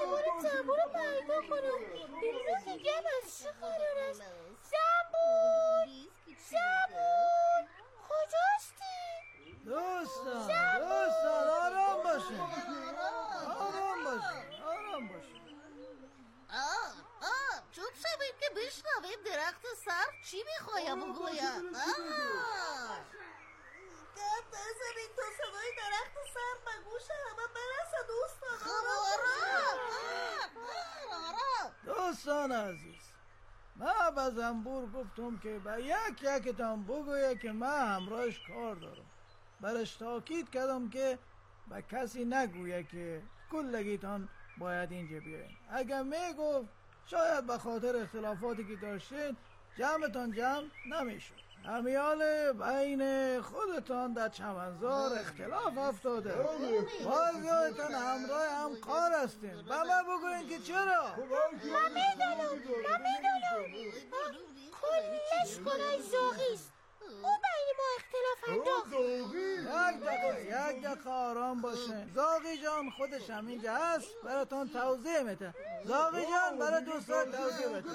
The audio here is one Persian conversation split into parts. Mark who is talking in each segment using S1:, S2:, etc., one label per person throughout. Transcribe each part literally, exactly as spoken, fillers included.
S1: بریم زنبور رو پیدا کنم، ببینم دیگه از چه قرار است. زنبور زنبور کجاستی؟
S2: دوستان دوستان آرام باشین، آرام باشین، آرام باشین.
S3: آه آه چون شبیم که بشنویم درخت سر چی میخوایم بگویم. آه
S4: گرد نزنید تا صدای درخت سر به گوش همه برسه دوستان.
S3: خب آرام آرام.
S2: دوستان عزیز، من به زنبور گفتم که به یک یکتان بگویه که من همراهش کار دارم. برش تاکید کردم که به کسی نگویه که کلگیتان باید اینجا بیاین. اگر میگفت شاید به خاطر اختلافاتی که داشتین جمعتان جمع نمیشد. همیال بین خودتان در چمنزار اختلاف افتاده. بازیتان همراه هم کار هستین. به من بگوین که چرا؟
S1: من میدونم من میدونم کلش گناه زاغیست. او بین ما اختلاف انداخت.
S2: یک دقیقه یک دقیقه آرام باشین. زاغی جان خودش هم اینجا هست براتون توضیح میده. زاغی جان برای دوستان توضیح بده.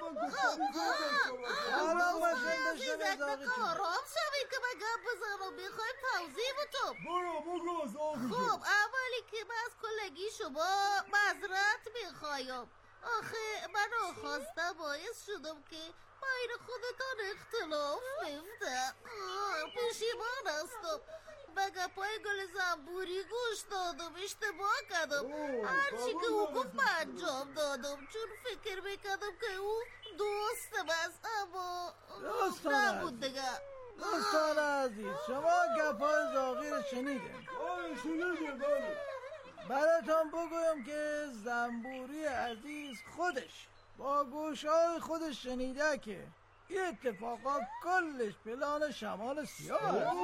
S2: آرام باشین بشنوید زاغی جان.
S3: آرام شوید که من گپ بزنم میخوایم توضیح بدم.
S5: برو برو زاغی
S3: خب اولی که من از کلگی شما معذرت میخوایم. آخه من آخواسته باعث شدم که بین خودتان اختلاف میفته. پشیمان هستم. به گپای گل زنبوری گوش دادم، اشتباه کردم. هرچی که او گفت من انجام دادم چون فکر میکردم که او دوستم است، اما نبود دیگه.
S2: دوستان عزیز شما گپای زاغی رو شنیدین؟
S5: آه شنیدیم بله.
S2: براتون بگویم که زنبوری عزیز خودش با گوشهای خودش شنیده که این اتفاقات کلش پلان شمال سیاه است.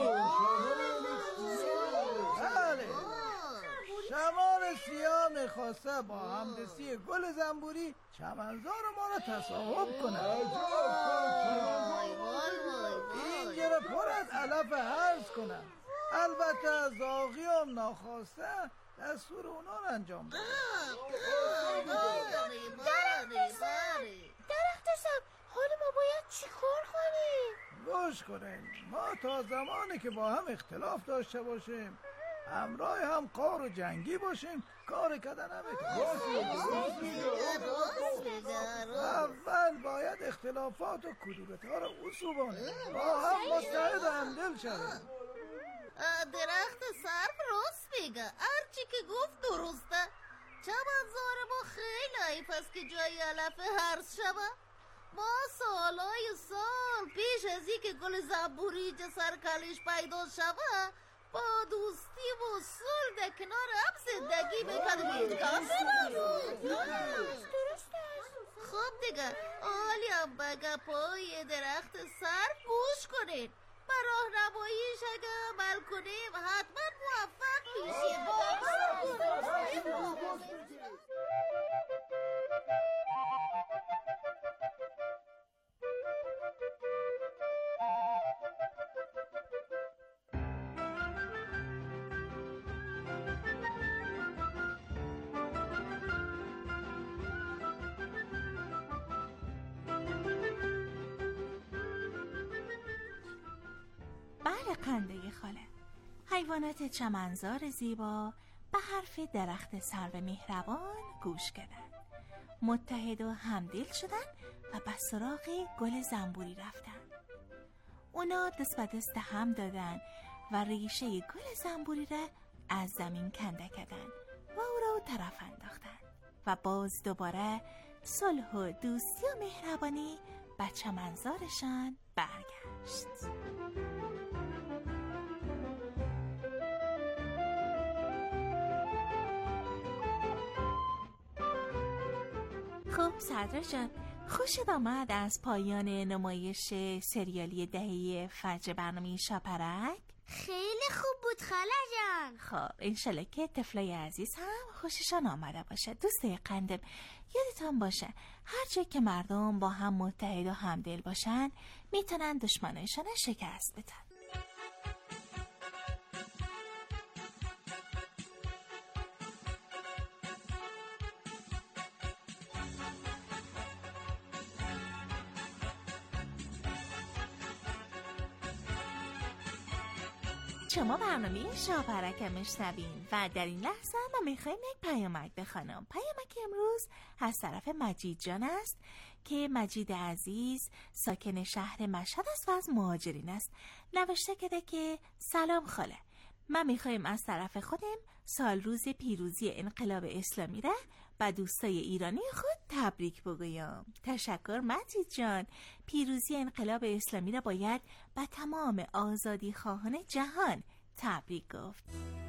S2: بله شمال سیاه میخواسته با همدستی گل زنبوری چمنزار ما رو تصاحب کنه. اینجا رو پر از علف هرز کنه. البته زاغی هم ناخواسته دستور اونا رو انجام بده.
S1: درخت سر حالا ما باید چی کار کنیم؟
S2: گوش کنین، ما تا زمانی که با هم اختلاف داشته باشیم همراه هم کار و جنگی باشیم کار کردن نمیتونیم. اول باید اختلافات و کدورت ها رو اصوبانیم، با هم متحد و همدل شویم.
S3: درخت سرف راست میگه، هرچی که گفت درسته. چمنزار ما خیلی حیف است که جای علف هرز شوه. ما سالهای سال پیش از این که گل زنبوری اینجا سرکلش پیدا شوه با دوستی و صلح در کنار هم زندگی میکنیم. خب دیگه حالی هم به گپای درخت سرف گوش کنین. به راهنماییش اگه عمل کنیم حتما موفق میشیم.
S6: بله خنده خاله. حیوانات چمنزار زیبا به حرف درخت سرو مهربان گوش کردند. متحد و همدل شدن و به سراغ گل زنبوری رفتن. اونا دست به دست هم دادن و ریشه گل زنبوری را از زمین کنده کردن و او را طرف انداختن و باز دوباره صلح و دوستی و مهربانی به چمنزارشان برگشت. خب صدرا جان، خوشت آمد از پایان نمایش سریالی دهه فجر برنامه شاپرک؟
S1: خیلی خوب بود خاله جان.
S6: خب انشالله که طفلای عزیز هم خوششان آمده باشه. دوستای قندم یادتان باشه هر جا که مردم با هم متحد و همدل باشن میتونن دشمنایشان شکست بدن. شما برنامه شاپرک میشنوین و در این لحظه ما میخوایم یک پیامک بخوانم. پیامک امروز از طرف مجید جان است که مجید عزیز ساکن شهر مشهد است و از مهاجرین است. نوشته کرده که سلام خاله، من میخوایم از طرف خودم سال روز پیروزی انقلاب اسلامی را و دوستای ایرانی خود تبریک بگویم. تشکر مجید جان. پیروزی انقلاب اسلامی را باید به تمام آزادی خواهان جهان تبریک گفت.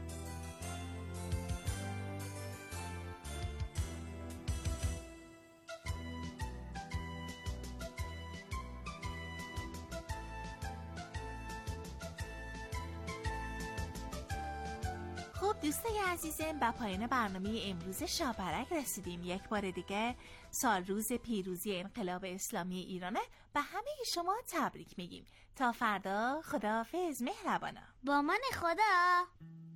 S6: خب دوستای عزیزم، به پایان برنامه امروز شاپرک رسیدیم. یک بار دیگه سال روز پیروزی انقلاب اسلامی ایرانه به همه شما تبریک میگیم. تا فردا، خداحافظ مهربانا.
S1: با من خدا.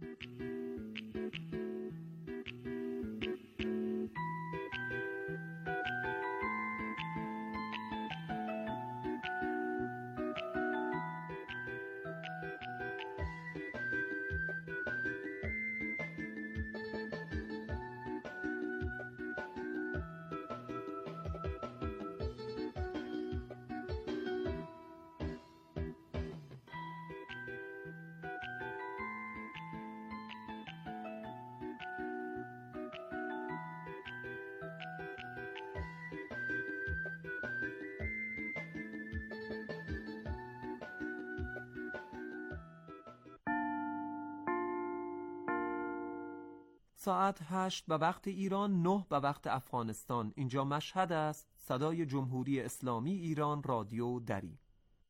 S7: ساعت هشت به وقت ایران، نه به وقت افغانستان. اینجا مشهد است. صدای جمهوری اسلامی ایران، رادیو دری.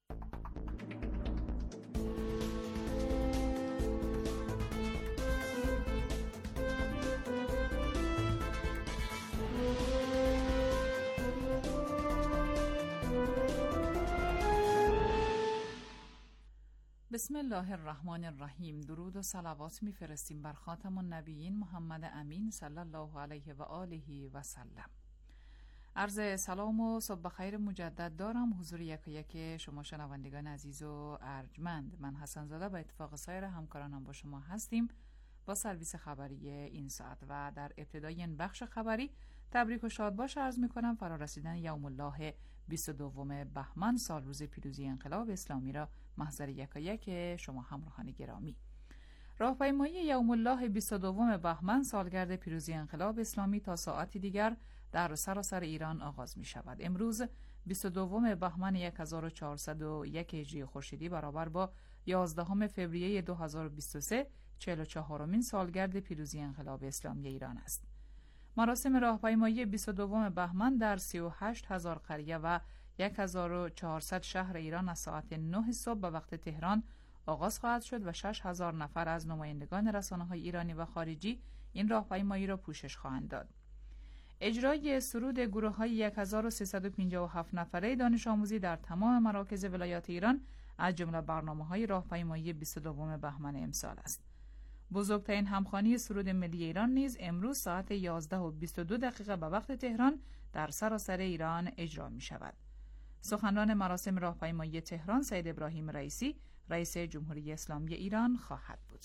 S8: بسم الله الرحمن الرحیم. درود و صلوات میفرستیم بر خاتم النبیین محمد امین صلی الله علیه و آله و سلم. عرض سلام و صبح خیر مجدد دارم حضور یک یک شما شنوندگان عزیز و ارجمند. من حسن زاده به اتفاق سایر همکارانم با شما هستیم با سرویس خبری این ساعت و در ابتدای این بخش خبری تبریک و شاد باش عرض میکنم فرا رسیدن یوم الله بیست و دوم بهمن سال روز پیروزی انقلاب اسلامی را محضر یکایک شما همراهان گرامی. راهپیمایی یوم الله بیست و دوم بهمن سالگرد پیروزی انقلاب اسلامی تا ساعتی دیگر در سراسر ایران آغاز می شود. امروز بیست و دوم بهمن هزار و چهارصد و یک هجری خورشیدی برابر با یازدهم فوریه دو هزار و بیست و سه چهل و چهارمین سالگرد پیروزی انقلاب اسلامی ایران است. مراسم راهپیمایی بیست و دوم بهمن در سی و هشت هزار قریه و هزار و چهارصد شهر ایران از ساعت نه صبح به وقت تهران آغاز خواهد شد و شش هزار نفر از نمایندگان رسانه‌های ایرانی و خارجی این راهپیمایی را پوشش خواهند داد. اجرای سرود گروه‌های هزار و سیصد و پنجاه و هفت نفره دانش آموزی در تمام مراکز ولایات ایران از جمله برنامه‌های راهپیمایی بیست و دوم بهمن امسال است. بزرگترین همخوانی سرود ملی ایران نیز امروز ساعت یازده و بیست و دو دقیقه به وقت تهران در سراسر ایران اجرا می شود. سخنران مراسم راهپیمایی تهران سید ابراهیم رئیسی رئیس جمهوری اسلامی ایران خواهد بود.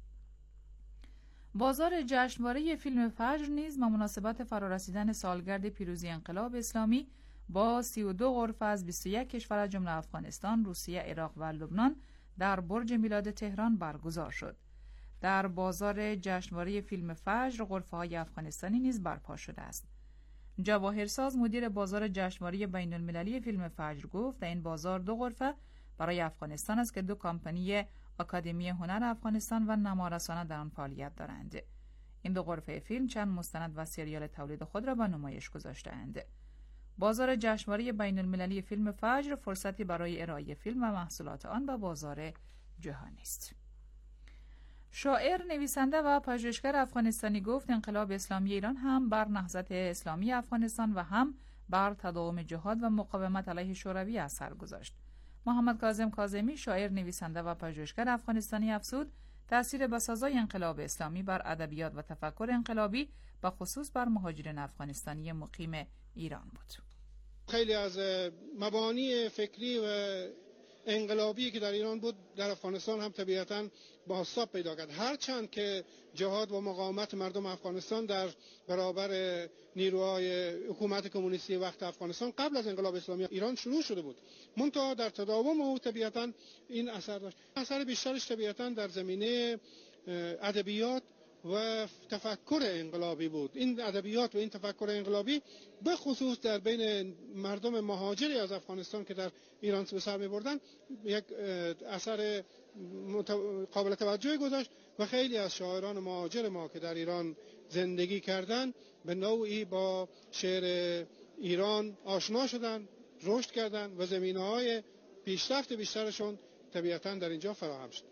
S8: بازار جشنواره فیلم فجر نیز به مناسبت فرارسیدن سالگرد پیروزی انقلاب اسلامی با سی و دو غرفه از بیست و یک کشور از جمله افغانستان، روسیه، عراق و لبنان در برج میلاد تهران برگزار شد. در بازار جشنواره فیلم فجر غرفه‌های افغانستانی نیز برپا شده است. جواهرساز مدیر بازار جشنواره بین المللی فیلم فجر گفت در این بازار دو غرفه برای افغانستان است که دو کمپانی آکادمی هنر افغانستان و نمارسانه در آن فعالیت دارند. این دو غرفه فیلم چند مستند و سریال تولید خود را به نمایش گذاشته‌اند. بازار جشنواره بین المللی فیلم فجر فرصتی برای ارائه فیلم و محصولات آن به بازار جهانی است. شاعر، نویسنده و پژوهشگر افغانستانی گفت انقلاب اسلامی ایران هم بر نهضت اسلامی افغانستان و هم بر تداوم جهاد و مقاومت علیه شوروی اثر گذاشت. محمد کاظم کاظمی، شاعر، نویسنده و پژوهشگر افغانستانی افزود تأثیر بسازای انقلاب اسلامی بر ادبیات و تفکر انقلابی به خصوص بر مهاجرین افغانستانی مقیم ایران بود.
S9: خیلی از مبانی فکری و انقلابی که در ایران بود در افغانستان هم طبیعتاً بازتاب پیدا کرد. هرچند که جهاد و مقاومت مردم افغانستان در برابر نیروهای حکومت کمونیستی وقت افغانستان قبل از انقلاب اسلامی ایران شروع شده بود، منتها در تداوم او طبیعتاً این اثر داشت. اثر بیشترش طبیعتاً در زمینه ادبیات و تفکر انقلابی بود. این ادبیات و این تفکر انقلابی به خصوص در بین مردم مهاجری از افغانستان که در ایران به سر می‌بردن یک اثر قابل توجهی گذاشت و خیلی از شاعران مهاجر ما که در ایران زندگی کردند به نوعی با شعر ایران آشنا شدند، رشد کردند و زمینه‌های پیشرفت بیشترشون طبیعتاً در اینجا فراهم شد.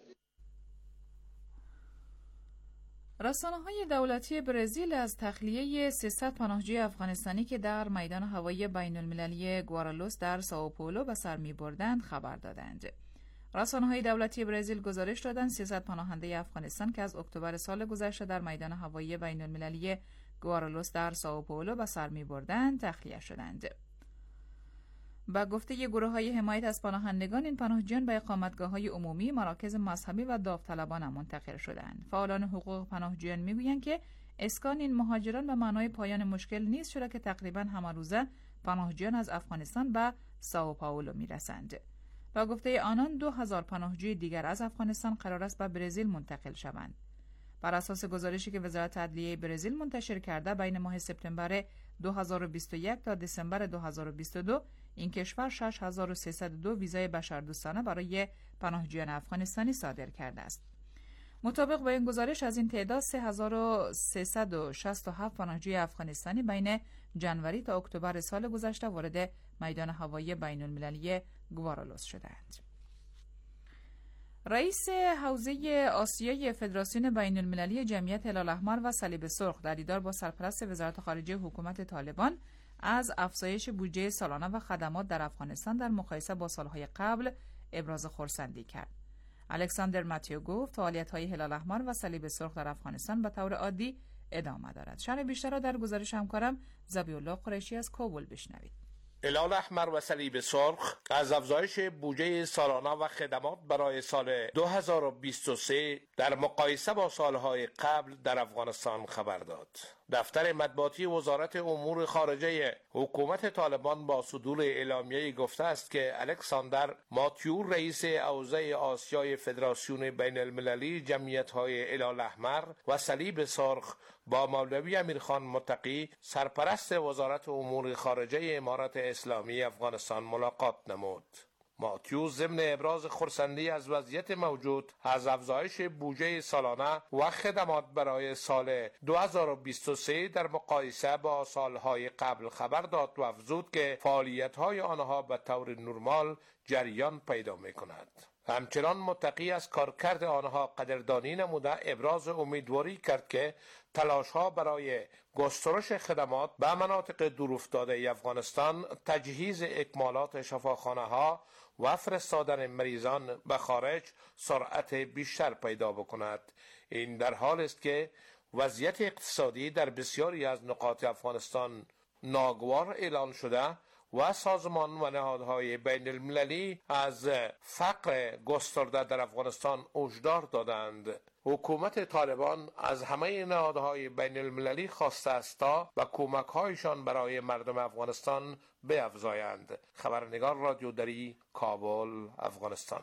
S8: رسانه‌های دولتی برزیل از تخلیه سیصد پناهجوی افغانستانی که در میدان هوایی بین‌المللی گوارالوس در سائوپائولو به سر می‌بردند خبر دادند. رسانه‌های دولتی برزیل گزارش دادند سیصد پناهنده افغانستان که از اکتبر سال گذشته در میدان هوایی بین‌المللی گوارالوس در سائوپائولو به سر می‌بردند تخلیه شدند. با گفته گروه‌های حمایت از پناهندگان، این پناهجویان به اقامتگاه‌های عمومی، مراکز مذهبی و داوطلبان منتقل شدند. فعالان حقوق پناهجویان می‌گویند که اسکان این مهاجران به معنای پایان مشکل نیست، چرا که تقریباً همه روزه پناهجویان از افغانستان به سائوپائولو می‌رسند. با گفته آنان دو هزار پناهجوی دیگر از افغانستان قرار است به برزیل منتقل شوند. بر اساس گزارشی که وزارت عدلیه برزیل منتشر کرده، بین ماه سپتامبر دو هزار و بیست و یک تا دسامبر دو هزار و بیست و دو این کشور شش هزار و سیصد و دو ویزای بشردوستانه برای پناهجویان افغانستانی صادر کرده است. مطابق با این گزارش از این تعداد سه هزار و سیصد و شصت و هفت پناهجوی افغانستانی بین جنوری تا اکتبر سال گذشته وارد میدان هوایی بین‌المللی گوارالوس شدند. رئیس حوزه آسیای فدراسیون بین‌المللی جمعیت هلال‌احمر و صلیب سرخ در دیدار با سرپرست وزارت خارجه حکومت طالبان از افزایش بودجه سالانه و خدمات در افغانستان در مقایسه با سالهای قبل ابراز خرسندی کرد. الکساندر ماتیو گفت فعالیت‌های هلال‌احمر و صلیب سرخ در افغانستان به طور عادی ادامه دارد. شرح بیشتر را در گزارش همکارم ذبیح‌الله قریشی از کابل بشنوید.
S10: هلال احمر و صلیب سرخ از افزایش بودجه سالانه و خدمات برای سال دو هزار و بیست و سه در مقایسه با سالهای قبل در افغانستان خبر داد. دفتر مطبوعاتی وزارت امور خارجه حکومت طالبان با صدور اعلامیه‌ای گفته است که الکساندر ماتیو رئیس حوزه آسیای فدراسیون بین المللی جمعیت‌های هلال احمر و صلیب سرخ با مولوی امیرخان متقی سرپرست وزارت امور خارجه امارت اسلامی افغانستان ملاقات نمود. ماتیو ضمن ابراز خرسندی از وضعیت موجود از افزایش بودجه سالانه و خدمات برای سال دو هزار و بیست و سه در مقایسه با سالهای قبل خبر داد و افزود که فعالیت‌های آنها به طور نرمال جریان پیدا می‌کند. همچنان متقی از کارکرد آنها قدردانی نموده ابراز امیدواری کرد که تلاش‌ها برای گسترش خدمات به مناطق دورافتاده افغانستان، تجهیز اکمالات شفاخانه‌ها و فرستادن مریضان به خارج سرعت بیشتر پیدا بکند. این در حال است که وضعیت اقتصادی در بسیاری از نقاط افغانستان ناگوار اعلان شده و سازمان و نهادهای بین المللی از فقر گسترده در افغانستان هشدار دادند. حکومت طالبان از همه نهادهای بین المللی خواسته است تا به کمک‌هایشان برای مردم افغانستان بیفزایند. خبرنگار رادیو دری، کابل، افغانستان.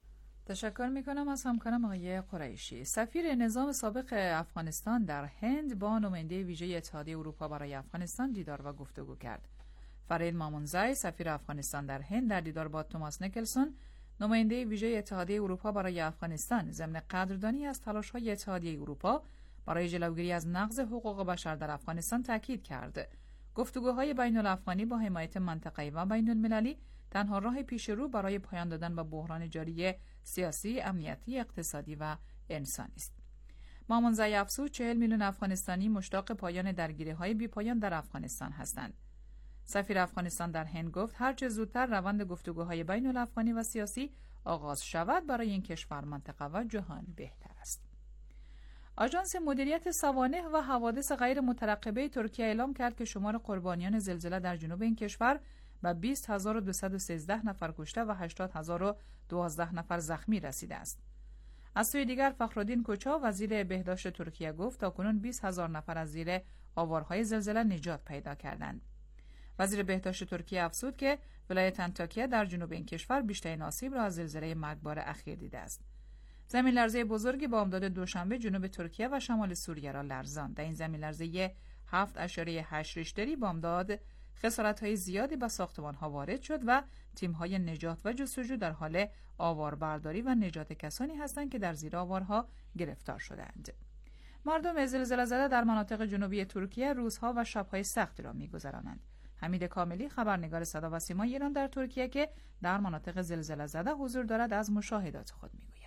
S8: تشکر میکنم از همکارم آقای قریشی. سفیر نظام سابق افغانستان در هند با نماینده ویژه اتحادیه اروپا برای افغانستان دیدار و گفتگو کرد. فرید مامونزای سفیر افغانستان در هند در دیدار با توماس نیکلسون نماینده ویژه اتحادیه اروپا برای افغانستان ضمن قدردانی از تلاش‌های اتحادیه اروپا برای جلوگیری از نقض حقوق بشر در افغانستان تاکید کرد. گفتگوهای بین‌الافغانی با حمایت منطقه‌ای و بین‌المللی تنها راه پیش رو برای پایان دادن به بحران جاری سیاسی، امنیتی، اقتصادی و انسانی است. مامونزای افزود چهل میلیون افغانستانی مشتاق پایان درگیری‌های بی‌پایان در افغانستان هستند. سفیر افغانستان در هند گفت هرچه زودتر روند گفتگوهای بین الافغانی و سیاسی آغاز شود برای این کشور، منطقه و جهان بهتر است. آژانس مدیریت سوانح و حوادث غیر مترقبه ترکیه اعلام کرد که شمار قربانیان زلزله در جنوب این کشور و بیست هزار و دویست و سیزده نفر کشته و هشتاد هزار و دوازده نفر زخمی رسیده است. از سوی دیگر فخرالدین کوچا وزیر بهداشت ترکیه گفت تاکنون بیست هزار نفر از زیر آوارهای زلزله نجات پیدا کردند. وزیر بهداشت ترکیه افزود که ولایت انطاکیه در جنوب این کشور بیشترین آسیب را از زلزله مرگبار اخیر دیده است. زمین لرزه بزرگی با امداد دوشنبه جنوب ترکیه و شمال سوریه را لرزاند. در این زمین لرزه هفت اشاره هشت ریشتری با امداد خسارت‌های زیادی به ساختمان‌ها وارد شد و تیم‌های نجات و جستجو در حال آواربرداری و نجات کسانی هستند که در زیر آوارها گرفتار شدند. مردم زلزله زده در مناطق جنوبی ترکیه روزها و شب‌های سختی را می‌گذرانند. حمید کاملی خبرنگار صدا و سیمای ایران در ترکیه که در مناطق زلزله زده حضور دارد از مشاهدات خود می‌گوید.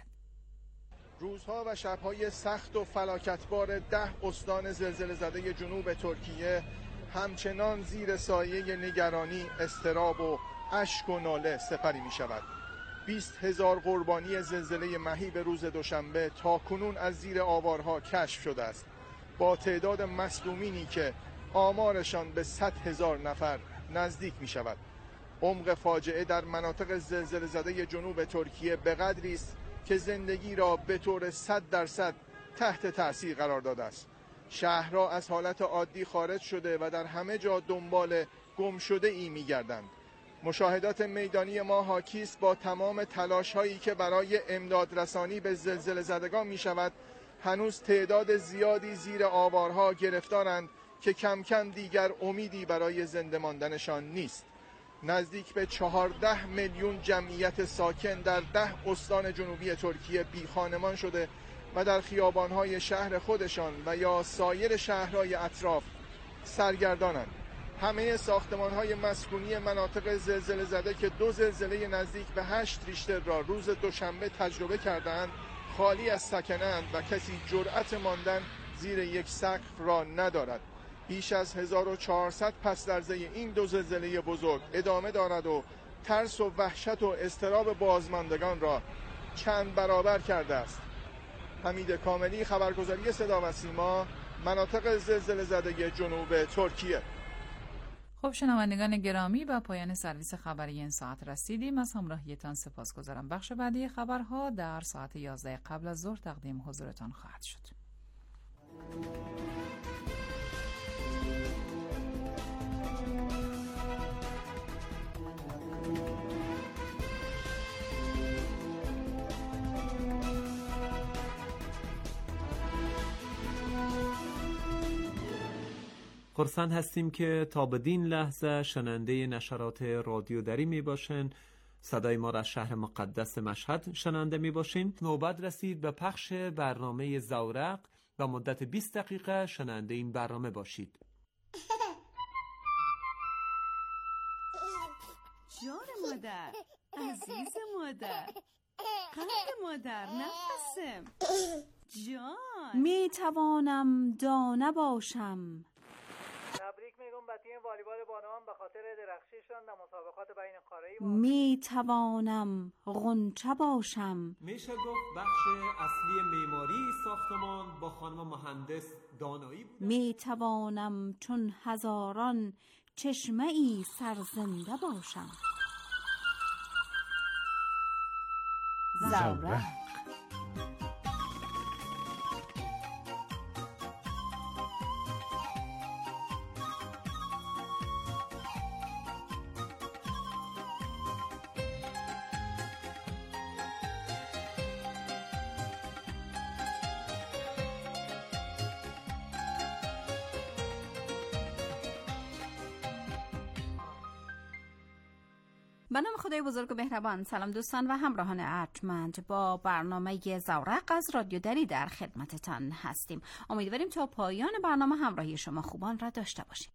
S11: روزها و شب‌های سخت و فلاکتبار ده استان زلزله زده جنوب ترکیه همچنان زیر سایه نگرانی، اضطراب و اشک و ناله سپری می شود. بیست هزار قربانی زلزله مهیب روز دوشنبه تا کنون از زیر آوارها کشف شده است، با تعداد مصدومینی که آمارشان به صد هزار نفر نزدیک می شود. عمق فاجعه در مناطق زلزله زده جنوب ترکیه به قدری است که زندگی را به طور صد درصد تحت تأثیر قرار داده است. شهرها از حالت عادی خارج شده و در همه جا دنبال گم شده ای می گردند. مشاهدات میدانی ما حاکی است با تمام تلاش هایی که برای امداد رسانی به زلزله زدگان می شود، هنوز تعداد زیادی زیر آوارها گرفتارند که کم کم دیگر امیدی برای زنده ماندنشان نیست. نزدیک به چهارده میلیون جمعیت ساکن در ده استان جنوبی ترکیه بی خانمان شده و در خیابان‌های شهر خودشان و یا سایر شهرهای اطراف سرگردانند. همه ساختمان‌های مسکونی مناطق زلزله زده که دو زلزله نزدیک به هشت ریشتر را روز دوشنبه تجربه کردند خالی از سکنند و کسی جرأت ماندن زیر یک سقف را ندارد. بیش از هزار و چهارصد پس لرزه این دو زلزله بزرگ ادامه دارد و ترس و وحشت و اضطراب بازماندگان را چند برابر کرده است. حمید کاملی خبرگزاری صدا و سیما، مناطق زلزله زده جنوب ترکیه.
S8: خب شنوندگان گرامی، به پایان سرویس خبری این ساعت رسیدیم. از همراهیتان سپاسگزارم. بخش بعدی خبرها در ساعت یازده قبل از ظهر تقدیم حضورتان خواهد شد.
S7: خرسند هستیم که تا بدین لحظه شنونده نشرات رادیو دری می باشین. صدای ما را از شهر مقدس مشهد شنونده می باشین. نوبت رسید به پخش برنامه زورق و مدت بیست دقیقه شنونده این برنامه باشید.
S12: جان مادر، عزیز مادر، قلب مادر، نفسم جان.
S6: می توانم دانه باشم.
S13: تبریک میگم به تیم والیبال بانوان به خاطر درخشیشان در مسابقات بین قاره‌ای.
S6: می توانم غنچه باشم.
S7: میشه گفت بخش اصلی معماری ساختمان با خانم مهندس دانایی بود.
S6: می توانم چون هزاران چشمه ای سرزنده باشم. زورق.
S14: به نام خدای بزرگ و مهربان. سلام دوستان و همراهان ارجمند، با برنامه زورق از رادیو دری در خدمتتان هستیم. امیدواریم تا پایان برنامه همراهی شما خوبان را داشته باشیم.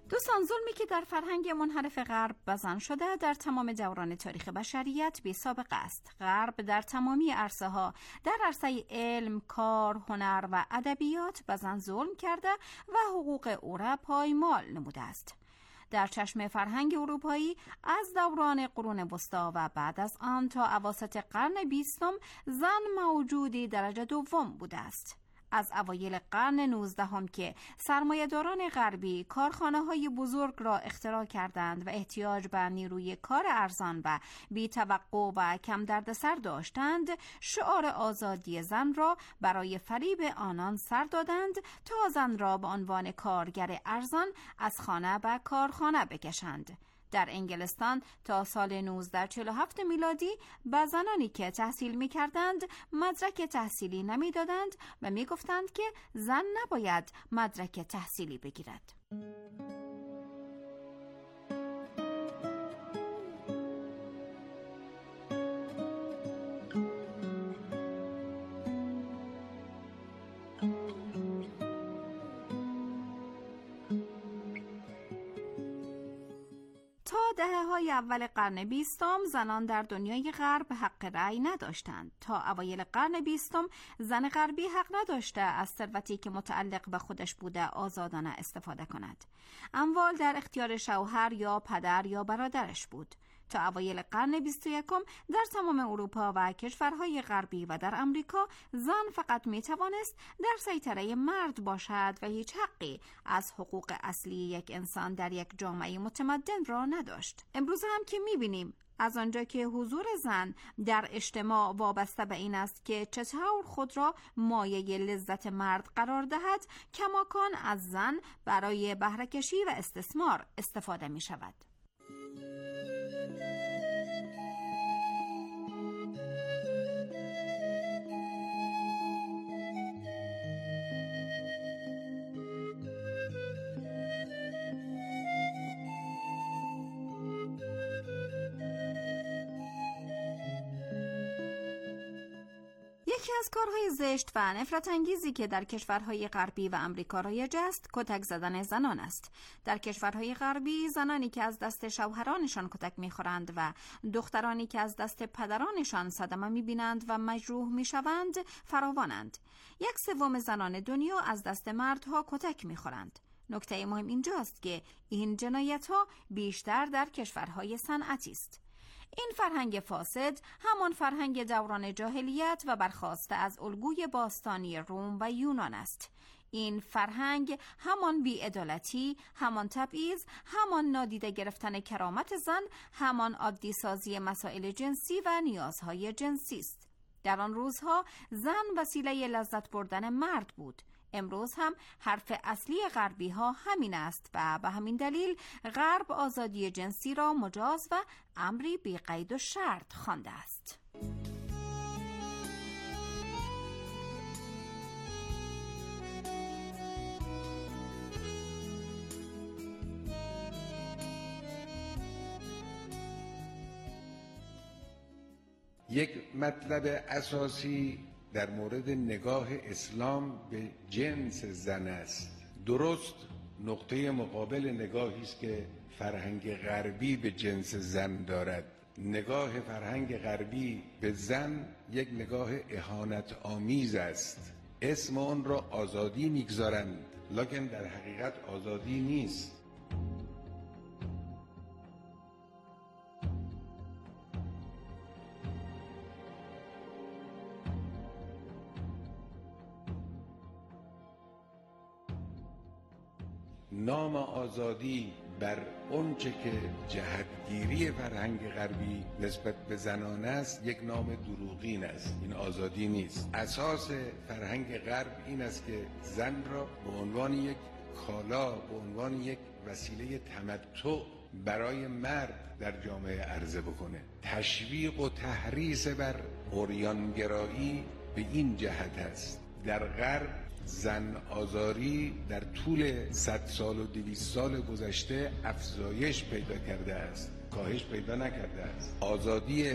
S14: دوستان، ظلمی که در فرهنگ منحرف غرب بزن شده در تمام دوران تاریخ بشریت بی سابقه است. غرب در تمامی عرصه ها، در عرصه علم، کار، هنر و ادبیات بزن ظلم کرده و حقوق او را پایمال نموده است. در چشم فرهنگ اروپایی از دوران قرون وسطی و بعد از آن تا اواسط قرن بیستم زن موجودی درجه دوم بوده است. از اوایل قرن نوزدهم که سرمایه‌داران غربی کارخانه‌های بزرگ را اختراع کردند و احتیاج به نیروی کار ارزان و بی‌توقع و کم دردسر داشتند، شعار آزادی زن را برای فریب آنان سر دادند تا زن را به عنوان کارگر ارزان از خانه به کارخانه بکشند. در انگلستان تا سال نوزده صد و چهل و هفت میلادی به زنانی که تحصیل می کردند مدرک تحصیلی نمی دادند و می گفتند که زن نباید مدرک تحصیلی بگیرد. دهه‌های اول قرن بیستم زنان در دنیای غرب حق رأی نداشتند. تا اوایل قرن بیستم زن غربی حق نداشته از ثروتی که متعلق به خودش بوده آزادانه استفاده کند. اموال در اختیار شوهر یا پدر یا برادرش بود. تا اوایل قرن بیست و یکم در تمام اروپا و کشورهای غربی و در امریکا زن فقط می توانست در سیطره مرد باشد و هیچ حقی از حقوق اصلی یک انسان در یک جامعه متمدن را نداشت. امروز هم که می بینیم از آنجا که حضور زن در اجتماع وابسته به این است که چطور خود را مایه لذت مرد قرار دهد، کماکان از زن برای بهره‌کشی و استثمار استفاده می شود. یکی از کارهای زشت و نفرت انگیزی که در کشورهای غربی و امریکا رایج است، کتک زدن زنان است. در کشورهای غربی زنانی که از دست شوهرانشان کتک می‌خورند و دخترانی که از دست پدرانشان صدمه می‌بینند و مجروح می‌شوند فراوانند. یک سوم زنان دنیا از دست مردها کتک می‌خورند. نکته مهم اینجاست که این جنایت‌ها بیشتر در کشورهای صنعتی است. این فرهنگ فاسد همان فرهنگ دوران جاهلیت و برخاسته از الگوی باستانی روم و یونان است. این فرهنگ همان بی‌عدالتی، همان تبعیض، همان نادیده گرفتن کرامت زن، همان عادی سازی مسائل جنسی و نیازهای جنسی است. در آن روزها زن وسیله لذت بردن مرد بود. امروز هم حرف اصلی غربی ها همین است و به همین دلیل غرب آزادی جنسی را مجاز و امری بی قید و شرط خوانده است.
S15: یک مطلب اساسی در مورد نگاه اسلام به جنس زن است. درست نقطه مقابل نگاهی است که فرهنگ غربی به جنس زن دارد. نگاه فرهنگ غربی به زن یک نگاه اهانت آمیز است. اسم آن را آزادی میگذارند، لکن در حقیقت آزادی نیست. نام آزادی بر اونچه که جهتگیری فرهنگ غربی نسبت به زنان است یک نام دروغین است. این آزادی نیست. اساس فرهنگ غرب این است که زن را به عنوان یک کالا، به عنوان یک وسیله تمتع برای مرد در جامعه عرضه بکنه. تشویق و تحریض بر عریان‌گرایی به این جهت است. در غرب زن آزاری در طول صد سال و دویست سال گذشته افزایش پیدا کرده است، کاهش پیدا نکرده است. آزادی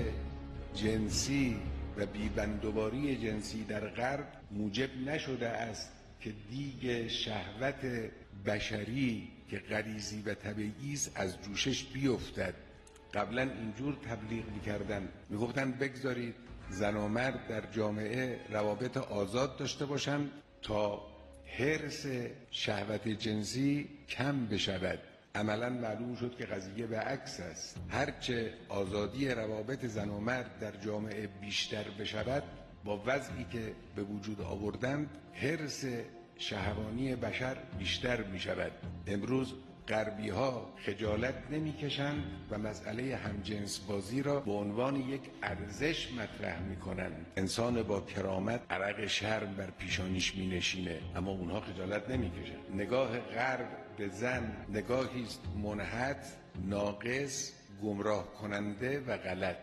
S15: جنسی و بیبندوباری جنسی در غرب موجب نشده است که دیگ شهوت بشری که غریزی و طبیعی است از جوشش بیفتد. قبلا اینجور تبلیغ میکردن، میگفتن بگذارید زن و مرد در جامعه روابط آزاد داشته باشند تا حرص شهوت جنسی کم بشود. عملا معلوم شد که قضیه به عکس است. هرچه آزادی روابط زن و مرد در جامعه بیشتر بشود، با وضعی که به وجود آوردند حرص شهوانی بشر بیشتر می شود. امروز غربی ها خجالت نمی کشند و مسئله همجنس بازی را به عنوان یک ارزش مطرح می کنند. انسان با کرامت عرق شرم بر پیشانیش می نشینه، اما اونها خجالت نمی کشند. نگاه غرب به زن نگاهی است منحط، ناقص، گمراه کننده و غلط.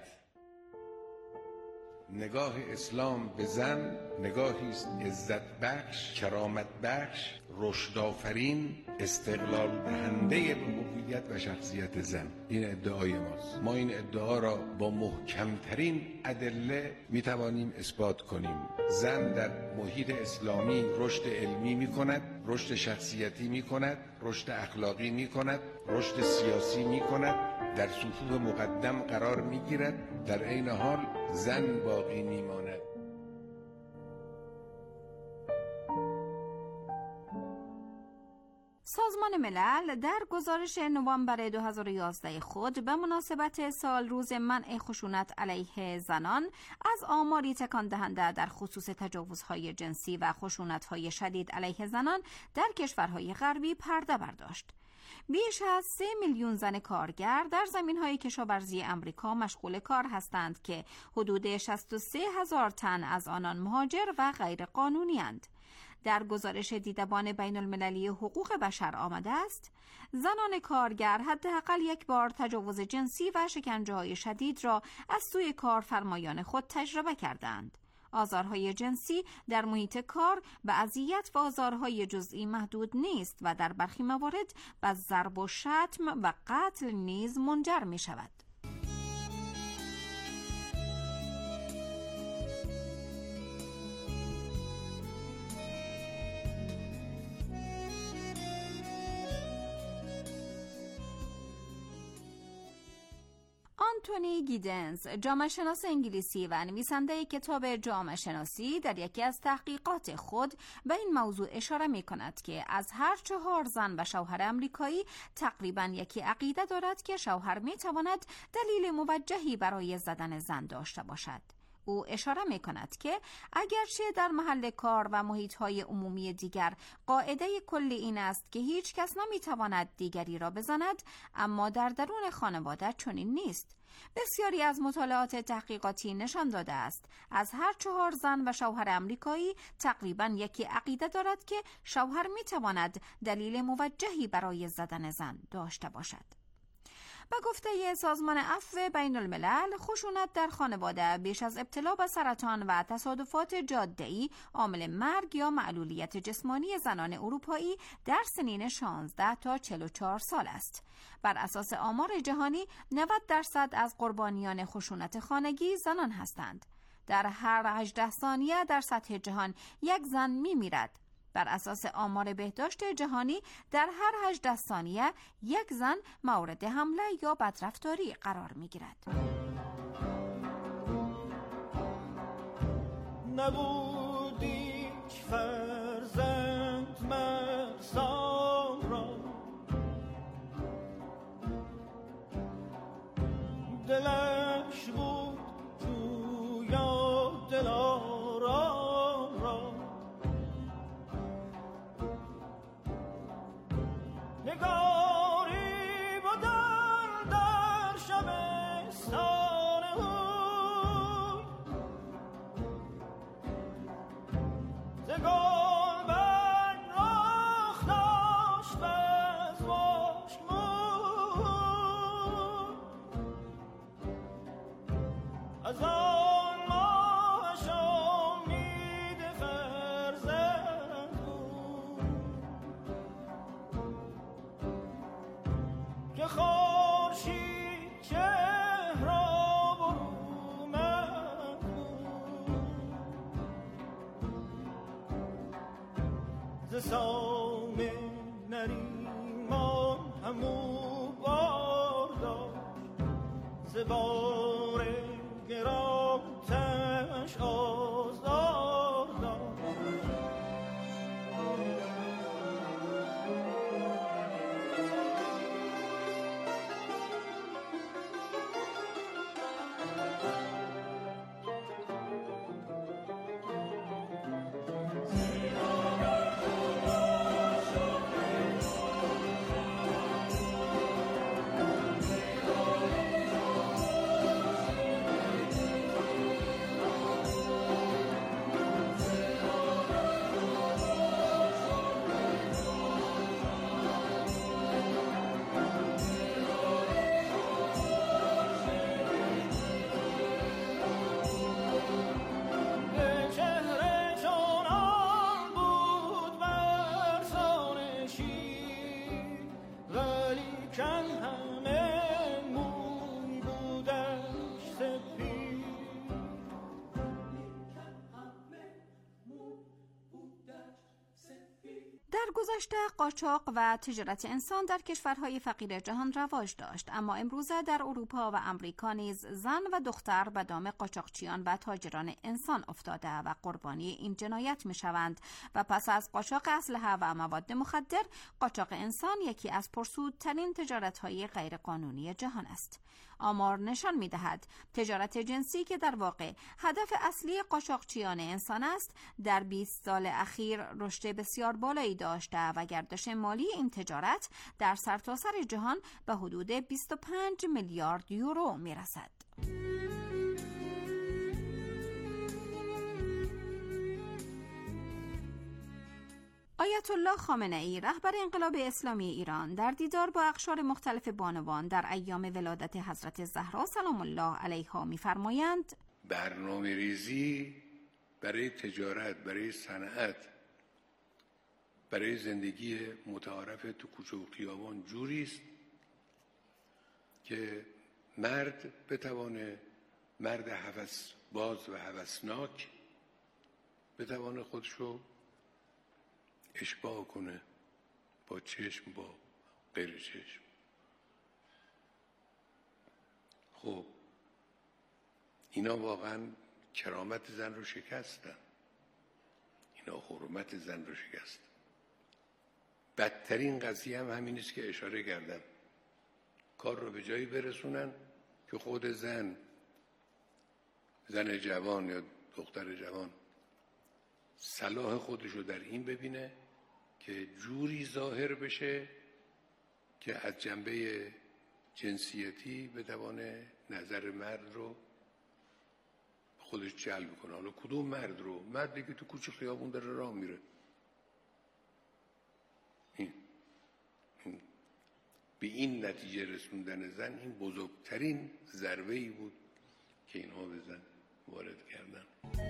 S15: نگاه اسلام به زن نگاهی است عزت بخش، کرامت بخش، رشد آفرین، استقلال دهنده به هویت و شخصیت زن. این ادعای ماست. ما این ادعا را با محکمترین ادله می توانیم اثبات کنیم. زن در محیط اسلامی رشد علمی می کند، رشد شخصیتی می کند، رشد اخلاقی می کند، رشد سیاسی می کند، در صفوف مقدم قرار می گیرد. در عین حال زن باقی می ماند.
S14: سازمان ملل در گزارش نوامبر دو هزار و یازده خود به مناسبت سال روز منع خشونت علیه زنان از آماری تکان دهنده در خصوص تجاوزهای جنسی و خشونت‌های شدید علیه زنان در کشورهای غربی پرده برداشت. بیش از سه میلیون زن کارگر در زمینهای کشاورزی امریکا مشغول کار هستند که حدود شصت و سه هزار تن از آنان مهاجر و غیر قانونی اند. در گزارش دیدبان بین المللی حقوق بشر آمده است زنان کارگر حداقل یک بار تجاوز جنسی و شکنجه‌های شدید را از سوی کارفرمایان خود تجربه کردند. آزارهای جنسی در محیط کار به اذیت و آزارهای جزئی محدود نیست و در برخی موارد به ضرب و شتم و قتل نیز منجر می شود. آنتونی گیدنز، جامعه شناس انگلیسی و نویسنده کتاب جامعه شناسی، در یکی از تحقیقات خود به این موضوع اشاره می کند که از هر چهار زن و شوهر امریکایی تقریباً یکی عقیده دارد که شوهر می تواند دلیل موجهی برای زدن زن داشته باشد. او اشاره می کند که اگرچه در محل کار و محیط‌های عمومی دیگر قاعده کلی این است که هیچ کس نمی تواند دیگری را بزند، اما در درون خانواده چنین نیست. بسیاری از مطالعات تحقیقاتی نشان داده است از هر چهار زن و شوهر امریکایی تقریباً یکی عقیده دارد که شوهر می تواند دلیل موجهی برای زدن زن داشته باشد. به گفته سازمان عفو بین الملل، خشونت در خانواده بیش از ابتلا به سرطان و تصادفات جاده‌ای عامل مرگ یا معلولیت جسمانی زنان اروپایی در سنین شانزده تا چهل و چهار سال است. بر اساس آمار جهانی نود درصد از قربانیان خشونت خانگی زنان هستند. در هر هجده ثانیه در سطح جهان یک زن می‌میرد. بر اساس آمار بهداشت جهانی در هر هجده ثانیه یک زن مورد حمله یا بدرفتاری قرار می‌گیرد.
S2: نبودی فرزند مرسام را دلش بود جویا دلارام را نگاری بودن در شبستان او زگل بر رخ داشت بز مشک مو از آن ماهش امید فرزند بود سام نریمان همو باردار زبار گراتش آزار دار
S14: گذشته قاچاق و تجارت انسان در کشورهای فقیر جهان رواج داشت، اما امروزه در اروپا و امریکا نیز زن و دختر به دام قاچاقچیان و تاجران انسان افتاده و قربانی این جنایت می شوند و پس از قاچاق اسلحه و مواد مخدر، قاچاق انسان یکی از پرسودترین تجارت‌های غیرقانونی جهان است. آمار نشان می دهد تجارت جنسی که در واقع هدف اصلی قاچاقچیان انسان است، در بیست سال اخیر رشد بسیار بالایی داشته و گردش مالی این تجارت در سرتاسر جهان به حدود بیست و پنج میلیارد یورو می رسد. آیت الله خامنه ای رهبر انقلاب اسلامی ایران در دیدار با اقشار مختلف بانوان در ایام ولادت حضرت زهرا سلام الله علیها می‌فرمایند
S15: برنامه ریزی برای تجارت، برای صنعت، برای زندگی متعارف تو کوچه و خیابان جوری است که مرد بتوانه، مرد هوس باز و هوسناک بتوانه خودشو اشباع کنه با چشم، با غیر چشم. خب اینا واقعا کرامت زن رو شکستن، اینا حرمت زن رو شکستن. بدترین قضیه هم همین است که اشاره کردم، کار رو به جایی برسونن که خود زن زن جوان یا دختر جوان صلاح خودش رو در این ببینه که جوری ظاهر بشه که از جنبه جنسیتی بتوانه نظر مرد رو خودش جلب کنه. حالا کدوم مرد رو؟ مردی که تو کوچه خیابون داره راه میره. این. این. به این نتیجه رسوندن زن این بزرگترین ضربه‌ای بود که اینها به زن وارد کردن.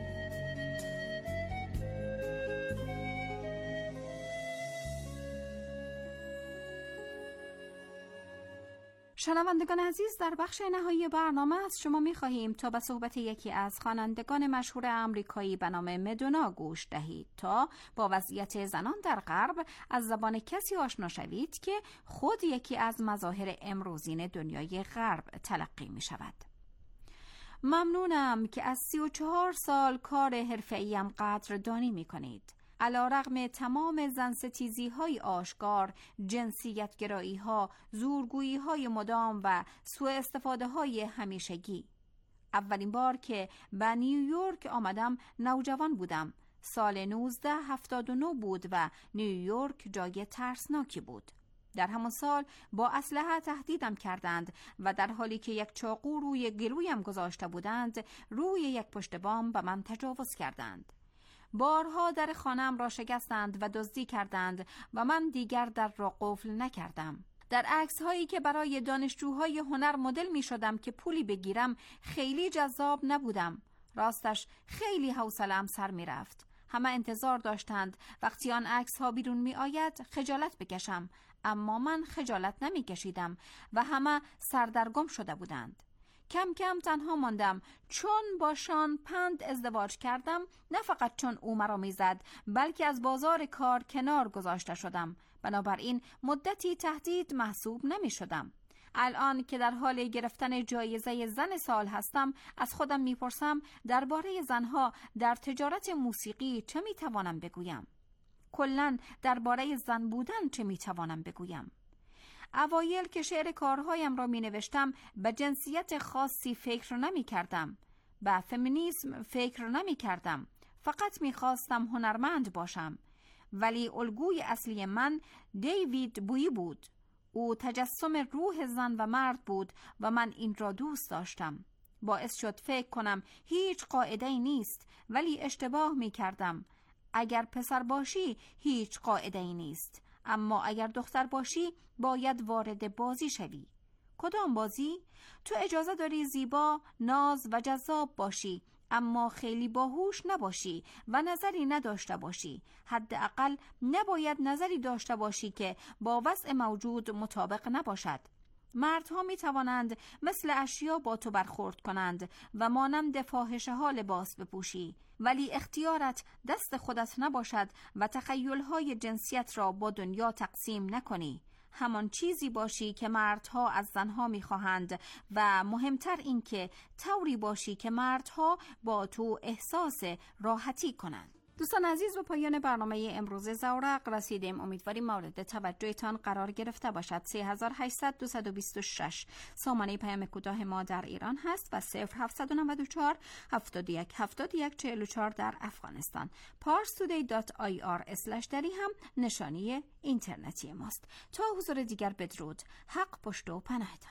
S14: شنوندگان عزیز، در بخش نهایی برنامه از شما می‌خواهیم تا به صحبت یکی از خوانندگان مشهور آمریکایی به نام مدونا گوش دهید تا با وضعیت زنان در غرب از زبان کسی آشنا شوید که خود یکی از مظاهر امروزین دنیای غرب تلقی می‌شود. ممنونم که از سی و چهار سال کار حرفه‌ایم قدردانی می‌کنید. علی‌رغم تمام زنستیزی های آشکار، جنسیت گرایی ها، زورگویی های مدام و سوء استفاده های همیشگی. اولین بار که به نیویورک آمدم نوجوان بودم. سال نوزده هفتاد و نه بود و نیویورک جای ترسناکی بود. در همان سال با اسلحه تهدیدم کردند و در حالی که یک چاقو روی گلویم گذاشته بودند، روی یک پشت بام به من تجاوز کردند. بارها در خانه‌ام را شکستند و دزدی کردند و من دیگر در را قفل نکردم. در عکس هایی که برای دانشجوهای هنر مدل می شدم که پولی بگیرم خیلی جذاب نبودم. راستش خیلی حوصله‌ام سر می رفت. همه انتظار داشتند وقتی آن عکس ها بیرون می آید خجالت بکشم، اما من خجالت نمی کشیدم و همه سردرگم شده بودند. کم کم تنها ماندم. چون با شان پند ازدواج کردم، نه فقط چون او مرا میزد، بلکه از بازار کار کنار گذاشته شدم. بنابراین مدتی تهدید محسوب نمی شدم. الان که در حال گرفتن جایزه زن سال هستم، از خودم میپرسم درباره زنها در تجارت موسیقی چه میتوانم بگویم؟ کلاً درباره زن بودن چه میتوانم بگویم؟ اوایل که شعر کارهایم را می نوشتم به جنسیت خاصی فکر نمی کردم. به فمینیسم فکر نمی کردم. فقط می خواستم هنرمند باشم. ولی الگوی اصلی من دیوید بویی بود. او تجسم روح زن و مرد بود و من این را دوست داشتم. باعث شد فکر کنم هیچ قاعده‌ای نیست، ولی اشتباه می کردم. اگر پسر باشی هیچ قاعده‌ای نیست، اما اگر دختر باشی باید وارد بازی شوی. کدام بازی؟ تو اجازه داری زیبا، ناز و جذاب باشی، اما خیلی باهوش نباشی و نظری نداشته باشی. حداقل نباید نظری داشته باشی که با وضع موجود مطابق نباشد. مردها می توانند مثل اشیا با تو برخورد کنند و مانند فاحشه ها لباس بپوشی، ولی اختیارت دست خودت نباشد و تخیل‌های جنسیت را با دنیا تقسیم نکنی. همان چیزی باشی که مردها از زنها می‌خواهند و مهمتر این که طوری باشی که مردها با تو احساس راحتی کنند. دوستان عزیز، به پایان برنامه امروز زورق رسیدیم. امیدواریم مورد توجهتان قرار گرفته باشد. سه هزار و هشتصد و دویست و بیست و شش سامانه پیام کوتاه ما در ایران هست و صفر هفتصد و نود و چهار هفتاد و یک هفتاد و یک چهل و چهار در افغانستان. پارس تودی دات آی آر اسلش دری هم نشانی اینترنتی ماست. تا حضور دیگر بدرود. حق پشت و پناهتان.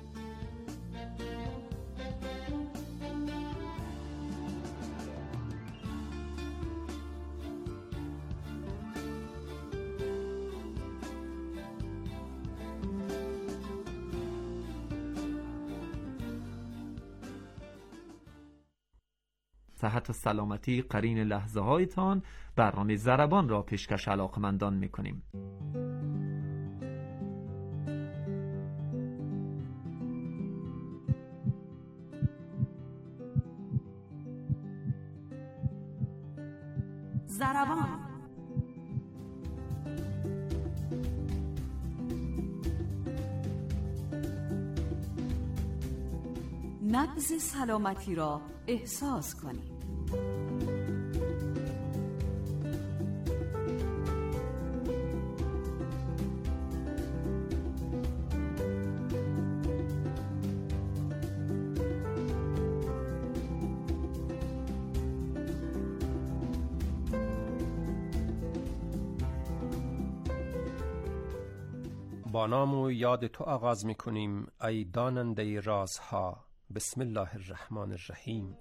S7: صحت و سلامتی قرین لحظه هایتان. برنامه ضربان را پیشکش علاقمندان میکنیم.
S12: ضربان نبض سلامتی را احساس کنید.
S16: با نام و یاد تو آغاز می کنیم ای داننده رازها. بسم الله الرحمن الرحیم.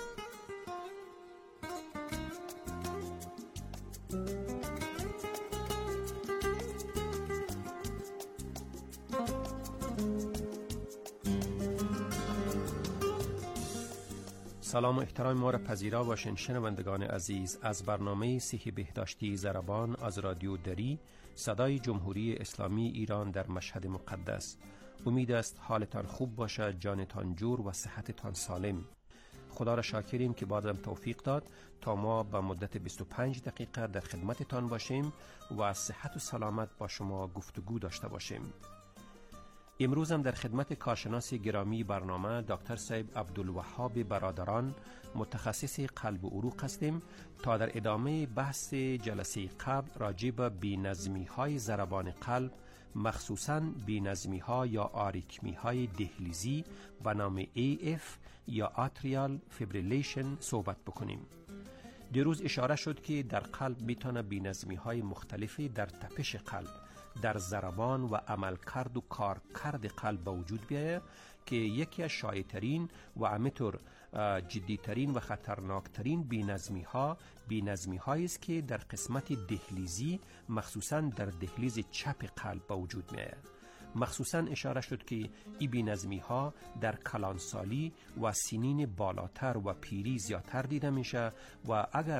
S16: سلام و احترام ما را پذیرا باشین شنوندگان عزیز از برنامه صحی بهداشتی ضربان از رادیو دری، صدای جمهوری اسلامی ایران در مشهد مقدس. امید است حالتان خوب باشد، جانتان جور و صحتتان سالم. خدا را شاکریم که بازم توفیق داد تا ما به مدت بیست و پنج دقیقه در خدمتتان باشیم و از صحت و سلامت با شما گفتگو داشته باشیم. امروز هم در خدمت کارشناس گرامی برنامه دکتر صاحب عبدالوهاب برادران متخصص قلب و عروق هستیم تا در ادامه بحث جلسه قبل راجع به بی‌نظمی های ضربان قلب، مخصوصاً بی‌نظمی ها یا آریتمی های دهلیزی به نام ای اف یا آتریال فیبریلیشن صحبت بکنیم. دیروز اشاره شد که در قلب میتونه بی‌نظمی های مختلفی در تپش قلب، در ضربان و عملکرد و کارکرد قلب به وجود بیاید که یکی از شایع‌ترین و همینطور جدیترین و خطرناکترین بی‌نظمی ها بی‌نظمی هایی است که در قسمت دهلیزی مخصوصاً در دهلیز چپ قلب به وجود میآید. مخصوصاً اشاره شد که این بی‌نظمی ها در کلانسالی و سنین بالاتر و پیری زیادتر دیده میشه و اگر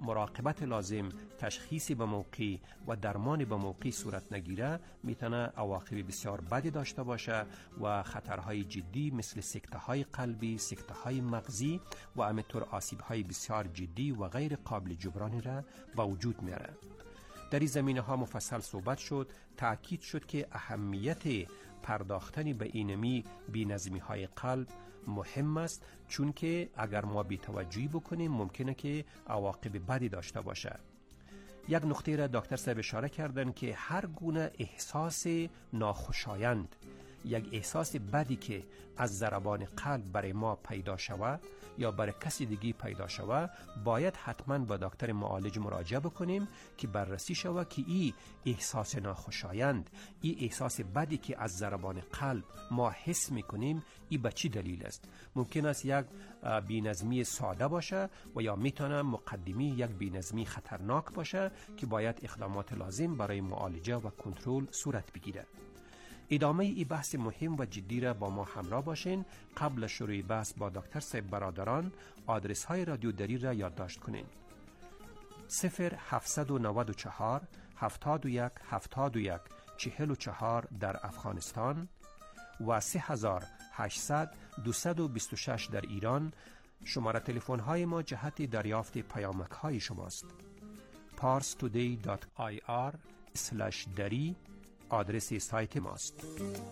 S16: مراقبت لازم، تشخیصی به موقع و درمان به موقع صورت نگیره میتونه عواقب بسیار بدی داشته باشه و خطرهای جدی مثل سکته های قلبی، سکته های مغزی و همینطور آسیب های بسیار جدی و غیر قابل جبرانی را به وجود میاره. در این زمینه ها مفصل صحبت شد، تأکید شد که اهمیت پرداختن به اینمی بی‌نظمی های قلب مهم است، چون که اگر ما بی‌توجهی بکنیم ممکنه که عواقب بدی داشته باشه. یک نکته را دکتر صاحب اشاره کردن که هر گونه احساس ناخوشایند، یک احساس بدی که از ضربان قلب برای ما پیدا شوه یا برای کسی دیگه پیدا شوه، باید حتما با دکتر معالج مراجعه بکنیم که بررسی شوه که این احساس ناخوشایند، این احساس بدی که از ضربان قلب ما حس میکنیم، این به چی دلیل است. ممکن است یک بی‌نظمی ساده باشه و یا میتونه مقدمی یک بی‌نظمی خطرناک باشه که باید اقدامات لازم برای معالجه و کنترل صورت بگیره. ادامه ای بحث مهم و جدی را با ما همراه باشین. قبل شروع بحث با دکتر صاحب برادران آدرس های رادیو دری را یادداشت کنین: صفر هفتصد و نود و چهار هفتاد و یک هفتاد و یک چهل و چهار در افغانستان و سه هزار و هشتصد دویست و بیست و شش در ایران. شماره تلفن های ما جهت دریافت پیامک های شماست. پارس تودی دات آی آر اسلش دری آدرس سایت ماست.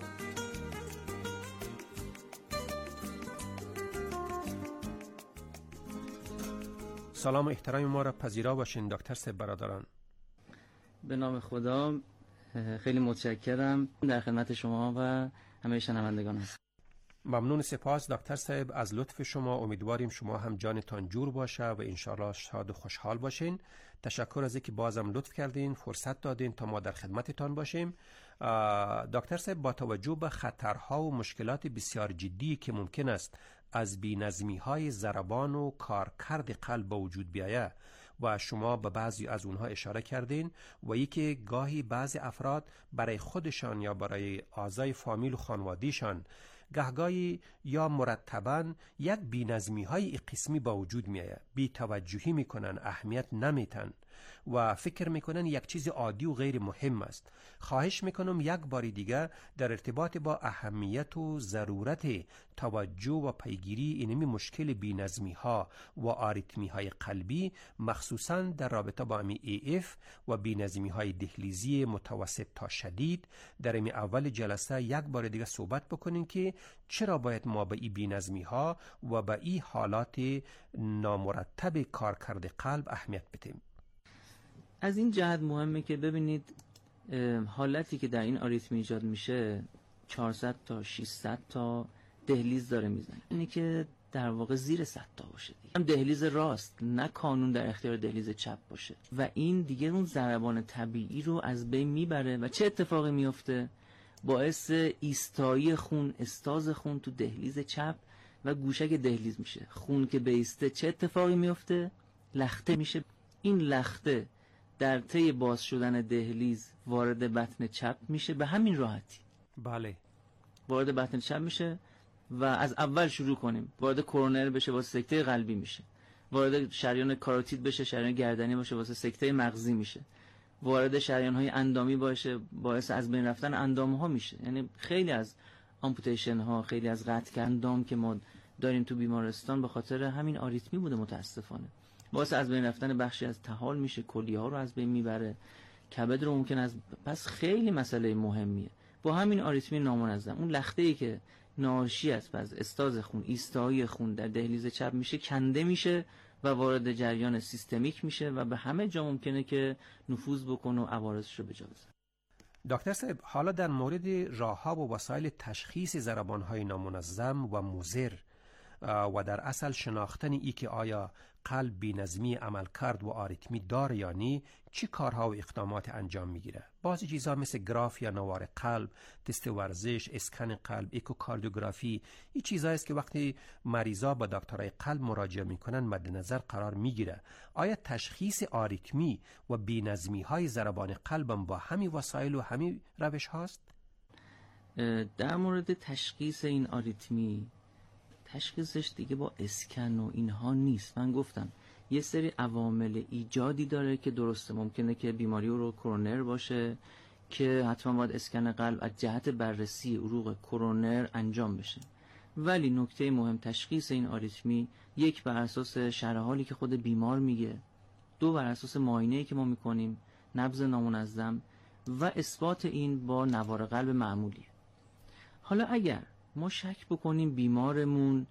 S16: سلام و احترام ما را پذیرا باشین دکتر صاحب برادران.
S17: به نام خدا، خیلی متشکرم. در خدمت شما و همه شنوندگان هستم.
S16: ممنون، سپاس دکتر صاحب از لطف شما. امیدواریم شما هم جانتان جور باشه و انشالله شاد و خوشحال باشین. تشکر از اینکه بازم لطف کردین، فرصت دادین تا ما در خدمتتان باشیم. دکتر صاحب، با توجه به خطرها و مشکلات بسیار جدی که ممکن است از بی‌نظمی های ضربان و کارکرد قلب به وجود بیاید و شما به بعضی از اونها اشاره کردین و ای که گاهی بعضی افراد برای خودشان یا برای اعضای فامیل و خانوادیشان گهگاهی یا مرتباً یک بی‌نظمی های قسمی با وجود میآید، بی توجهی میکنن، اهمیت نمیتن و فکر میکنن یک چیز عادی و غیر مهم است. خواهش میکنم یک بار دیگه در ارتباط با اهمیت و ضرورت توجه و پیگیری اینمی مشکل بی‌نظمی ها و آریتمی های قلبی، مخصوصاً در رابطه با امی ای اف و بی‌نظمی های دهلیزی متوسط تا شدید، در امی اول جلسه یک بار دیگه صحبت بکنین که چرا باید ما به این بی‌نظمی ها و به این حالات نامرتب کارکرد قلب اهمیت بدیم.
S17: از این جهت مهمه که ببینید حالتی که در این آریتمی ایجاد میشه چهارصد تا ششصد تا دهلیز داره میزنه، یعنی که در واقع زیر صد تا باشه دیگه. هم دهلیز راست، نه کانون در اختیار دهلیز چپ باشه و این دیگه اون ضربان طبیعی رو از بین میبره و چه اتفاقی میفته؟ باعث ایستایی خون، استاز خون تو دهلیز چپ و گوشک دهلیز میشه. خون که بیسته چه اتفاقی میفته؟ لخته میشه. این لخته در طی باز شدن دهلیز وارد بطن چپ میشه به همین راحتی.
S16: بله،
S17: وارد بطن چپ میشه و از اول شروع کنیم. وارد کورونر بشه واسه سکته قلبی میشه. وارد شریان کاروتید بشه، شریان گردنی باشه واسه سکته مغزی میشه. وارد شریان های اندامی باشه، باعث از بین رفتن اندام ها میشه. یعنی خیلی از آمپوتیشن ها، خیلی از قطع اندام که ما داریم تو بیمارستان به خاطر همین آریتمی بوده متاسفانه. باعث از بین رفتن بخشی از طحال میشه، کلیه ها رو از بین میبره، کبد رو ممکن از پس خیلی مسئله مهمیه. با همین آریتمی نامنظم، اون لخته ای که ناشی است از استاز خون، ایستایی خون در دهلیز چپ میشه، کنده میشه و وارد جریان سیستمیک میشه و به همه جا ممکنه که نفوذ بکنه و عوارضش رو به جا بذاره.
S16: دکتر صاحب، حالا در مورد راه‌ها و وسایل تشخیص ضربان‌های نامنظم و مضر و در اصل شناختن ای که آیا قلب بی‌نظمی عمل کرد و آریتمی داره یا نی، چی کارها و اقدامات انجام میگیره؟ بعضی چیزا مثل گراف یا نوار قلب، تست ورزش، اسکن قلب، اکوکاردیوگرافی، این چیزایی است که وقتی مریضا با دکترای قلب مراجعه میکنن مد نظر قرار میگیره. آیا تشخیص آریتمی و بی‌نظمی های ضربان قلبم با همین وسایل و همین روش هاست؟
S17: در مورد تشخیص این آریتمی، تشخیصش دیگه با اسکن و اینها نیست. من گفتم یه سری عوامل ایجادی داره که درسته ممکنه که بیماری عروق کرونر باشه که حتما باید اسکن قلب از جهت بررسی عروق کرونر انجام بشه. ولی نکته مهم تشخیص این آریتمی، یک بر اساس شرح حالی که خود بیمار میگه، دو بر اساس معاینه‌ای که ما میکنیم، نبض نامنظم و اثبات این با نوار قلب معمولی. حالا اگر ما شک بکنیم بیمارمون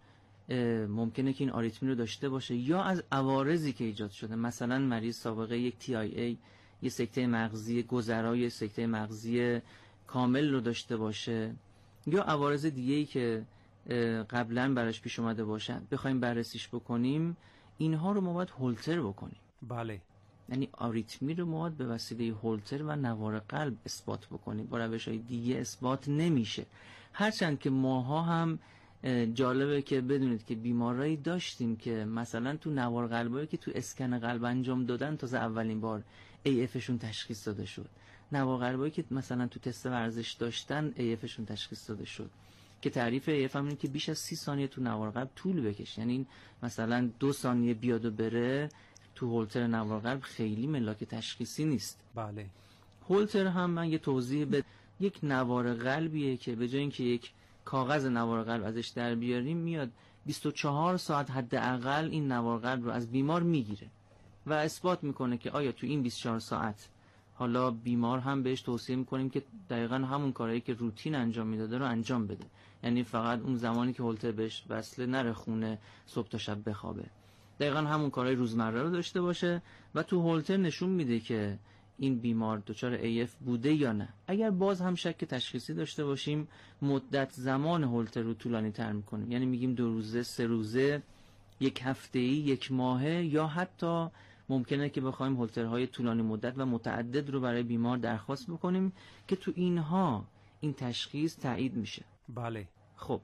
S17: ممکنه که این آریتمی رو داشته باشه یا از عوارضی که ایجاد شده، مثلا مریض سابقه یک تی آی ای، یه سکته مغزی گذرای سکته مغزی کامل رو داشته باشه یا عوارض دیگه‌ای که قبلا براش پیش اومده باشه، بخوایم بررسیش بکنیم، اینها رو ما باید هولتر بکنیم.
S16: بله.
S17: یعنی آریتمی رو ما باید به وسیله هولتر و نوار قلب اثبات بکنیم، با روش‌های دیگه اثبات نمیشه. هرچند که ماها هم جالبه که بدونید که بیمارایی داشتیم که مثلا تو نوار قلبایی که تو اسکن قلب انجام دادن تازه اولین بار ای افشون تشخیص داده شد. نوار قلبایی که مثلا تو تست ورزش داشتن ای افشون تشخیص داده شد که تعریف ای اف هم اینه که بیش از سی ثانیه تو نوار قلب طول بکشه. یعنی مثلا دو ثانیه بیاد و بره تو هولتر نوار قلب خیلی ملاک تشخیصی نیست.
S16: بله.
S17: هولتر هم من یه توضیح به یک نوار قلبیه که به جای اینکه یک کاغذ نوار قلب ازش در بیاریم، میاد بیست و چهار ساعت حداقل این نوار قلب رو از بیمار میگیره و اثبات میکنه که آیا تو این بیست و چهار ساعت، حالا بیمار هم بهش توصیه میکنیم که دقیقاً همون کارهایی که روتین انجام میداده رو انجام بده. یعنی فقط اون زمانی که هولتر بهش وصله نره خونه صبح تا شب بخوابه، دقیقاً همون کارهای روزمره رو داشته باشه و تو هولتر نشون میده که این بیمار دچار ای اف بوده یا نه. اگر باز هم شک تشخیصی داشته باشیم، مدت زمان هولتر رو طولانی تر میکنیم، یعنی میگیم دو روزه، سه روزه، یک هفته‌ای، یک ماهه، یا حتی ممکنه که بخوایم هولترهای طولانی مدت و متعدد رو برای بیمار درخواست بکنیم که تو اینها این تشخیص تایید میشه.
S16: بله.
S17: خب